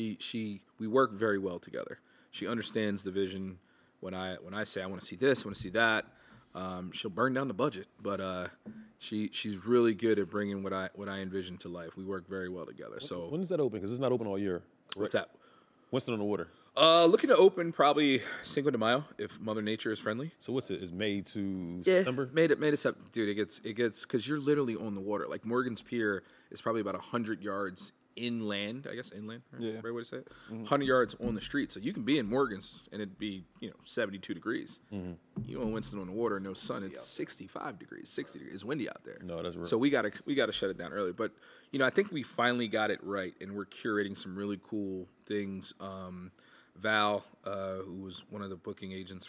We work very well together. She understands the vision. When I say I want to see this, I want to see that, she'll burn down the budget. But she's really good at bringing what I envision to life. We work very well together. So when is that open? Because it's not open all year. Correct? What's that? Winston on the Water. Looking to open probably Cinco de Mayo if Mother Nature is friendly. So what's it? Is May to Yeah, September? May to September. Dude, it gets because you're literally on the water. Like Morgan's Pier is probably about 100 yards inland. I guess inland. Right? Yeah. Right way to say it. 100 yards on the street, so you can be in Morgan's and it'd be 72 degrees. You in Winston on the Water, no sun. It's 65 degrees, 60 degrees. It's windy out there. No, that's real. So we gotta shut it down early. But I think we finally got it right, and we're curating some really cool things. Val, who was one of the booking agents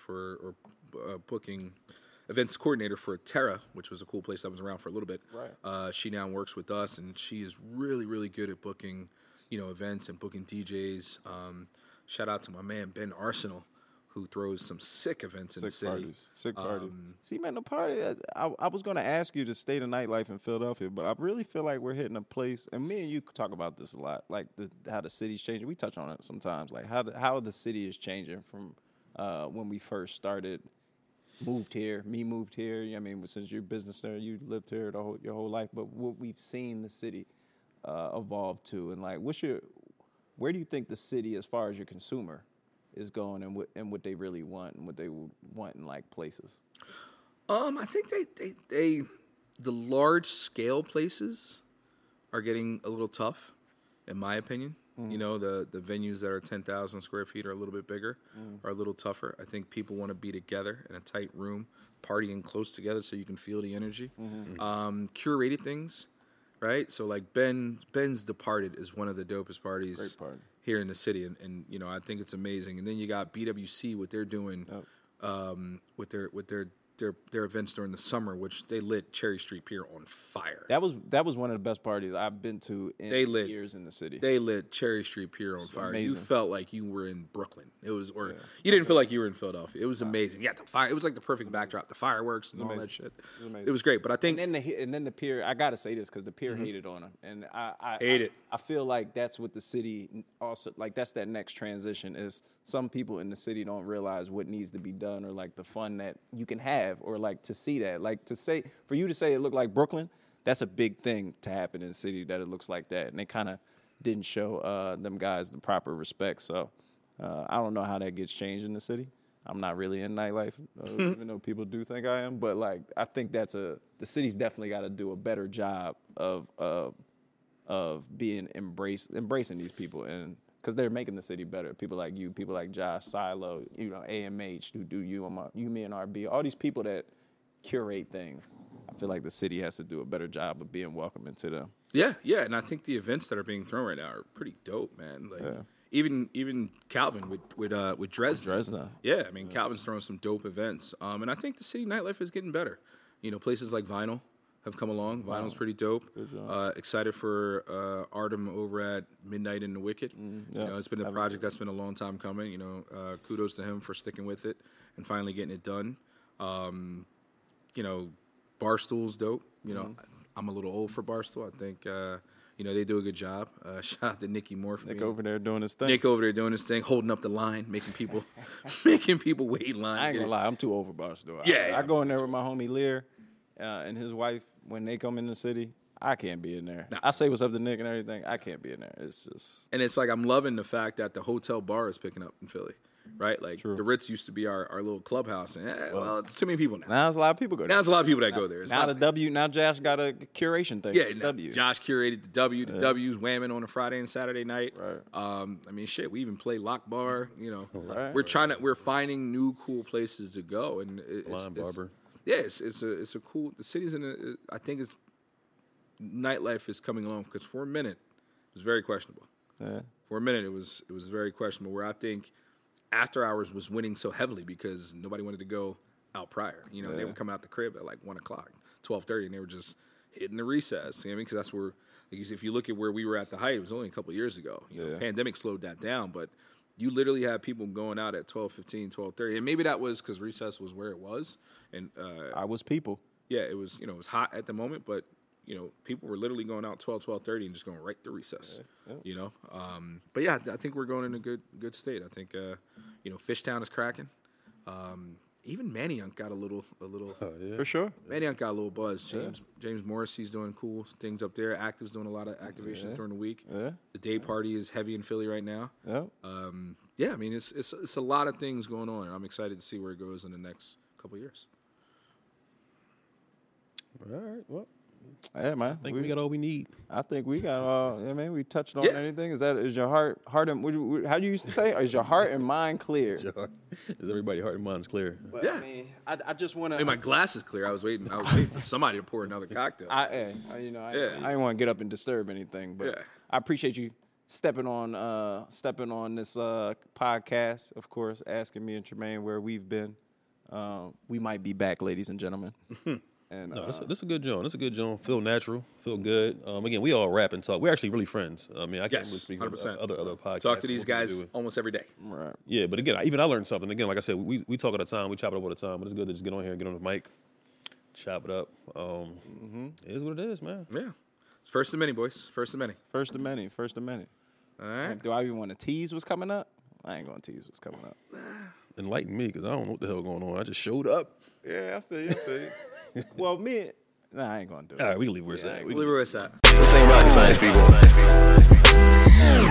booking events coordinator for Terra, which was a cool place that was around for a little bit. Right. She now works with us, and she is really, really good at booking, events and booking DJs. Shout out to my man Ben Arsenal, who throws some sick events in the city. Sick parties. See, man, the party. I was going to ask you to state of nightlife in Philadelphia, but I really feel like we're hitting a place, and me and you talk about this a lot, like how the city's changing. We touch on it sometimes, like how the city is changing from when we first started. Moved here. Since you're a business there, you lived here your whole life. But what we've seen the city evolve to, and like, where do you think the city, as far as your consumer, is going, and what they really want, and what they want in like places? I think they the large scale places are getting a little tough, in my opinion. The venues that are 10,000 square feet are a little bit bigger, are a little tougher. I think people want to be together in a tight room, partying close together so you can feel the energy. Curated things, right? So like Ben's Departed is one of the dopest parties here in the city, and I think it's amazing. And then you got BWC, what they're doing with their their events during the summer, which they lit Cherry Street Pier on fire. That was one of the best parties I've been to in years in the city. They lit Cherry Street Pier on fire. Amazing. You felt like you were in Brooklyn. It was, you didn't feel like you were in Philadelphia. It was amazing. Yeah, the fire. It was like the perfect backdrop. The fireworks and all that shit. It was great. But I think and then the pier. I gotta say this because the pier hated on him, and I hate it. I feel like that's what the city also like. That's that next transition is some people in the city don't realize what needs to be done or like the fun that you can have or like to see that. Like to say, for you to say it looked like Brooklyn, that's a big thing to happen in the city that it looks like that. And they kind of didn't show them guys the proper respect. So I don't know how that gets changed in the city. I'm not really in nightlife, even though people do think I am. But like, I think the city's definitely got to do a better job of being embracing these people, and because they're making the city better. People like you, people like Josh, Silo, AMH, who do you, me and RB, all these people that curate things. I feel like the city has to do a better job of being welcoming to them. Yeah, and I think the events that are being thrown right now are pretty dope, man. Like even Calvin with Dresden. Yeah, I mean Calvin's throwing some dope events, and I think the city nightlife is getting better. Places like Vinyl have come along. Vinyl's pretty dope. Excited for Artem over at Midnight in the Wicked. It's been a project that's been a long time coming. Kudos to him for sticking with it and finally getting it done. Barstool's dope. I'm a little old for Barstool. I think they do a good job. Shout out to Nicky Moore for Nick over there doing his thing. Nick over there doing his thing, holding up the line, making people wait in line. I ain't gonna lie, I'm too over Barstool. I go in there with my homie Lear and his wife. When they come in the city, I can't be in there. No. I say what's up to Nick and everything. I can't be in there. It's just... And it's like I'm loving the fact that the hotel bar is picking up in Philly, right? Like the Ritz used to be our little clubhouse. And it's too many people now. Now there's a lot of people go there. Now there's a lot of people that go there. Now Josh got a curation thing. Yeah, W. Josh curated the W. The W's whamming on a Friday and Saturday night. Right. We even play Lock Bar. Right. We're finding new cool places to go. And Barber. Yeah, it's a cool. The city's I think it's nightlife is coming along because for a minute it was very questionable. Yeah. For a minute it was very questionable. Where I think After Hours was winning so heavily because nobody wanted to go out prior. They were coming out the crib at like 1:00, 12:30, and they were just hitting the recess. Because that's where, if you look at where we were at the height, it was only a couple of years ago. Pandemic slowed that down, but you literally had people going out at 12:15, 12:30, and maybe that was because recess was where it was. And I was people. Yeah, it was. It was hot at the moment, but people were literally going out 12:30 and just going right to recess. Yeah. But yeah, I think we're going in a good state. I think Fishtown is cracking. Even Manayunk got a little. For sure. Manayunk got a little buzz. James Morrissey's doing cool things up there. Active's doing a lot of activation during the week. Yeah. The day party is heavy in Philly right now. Yeah. I mean it's a lot of things going on, and I'm excited to see where it goes in the next couple of years. All right. Well, yeah, man. I think we got all we need. I think we got all. We touched on anything. Is your heart and how do you used to say? Is your heart and mind clear? Is everybody's heart and mind's clear? But, I just want to. My glass is clear. I was waiting for somebody to pour another cocktail. I didn't want to get up and disturb anything, but I appreciate you stepping on this podcast. Of course, asking me and Tremaine where we've been. We might be back, ladies and gentlemen. And, no, this is a good joint. This is a good joint. Feel natural. Feel good. Again, we all rap and talk. We're actually really friends. I can't really speak 100%. for other podcasts. Talk to these guys almost every day. Right. Yeah, but again, I learned something. Again, like I said, we talk all the time. We chop it up all the time. But it's good to just get on here and get on the mic, chop it up. It is what it is, man. Yeah. It's first of many, boys. First of many. First of many. All right. Do I even want to tease what's coming up? I ain't going to tease what's coming up. Enlighten me, because I don't know what the hell going on. I just showed up. Yeah, I feel you. Well, I ain't going to do it. All right, we can leave where it's at. We'll leave where it's at. This ain't rocket science, people.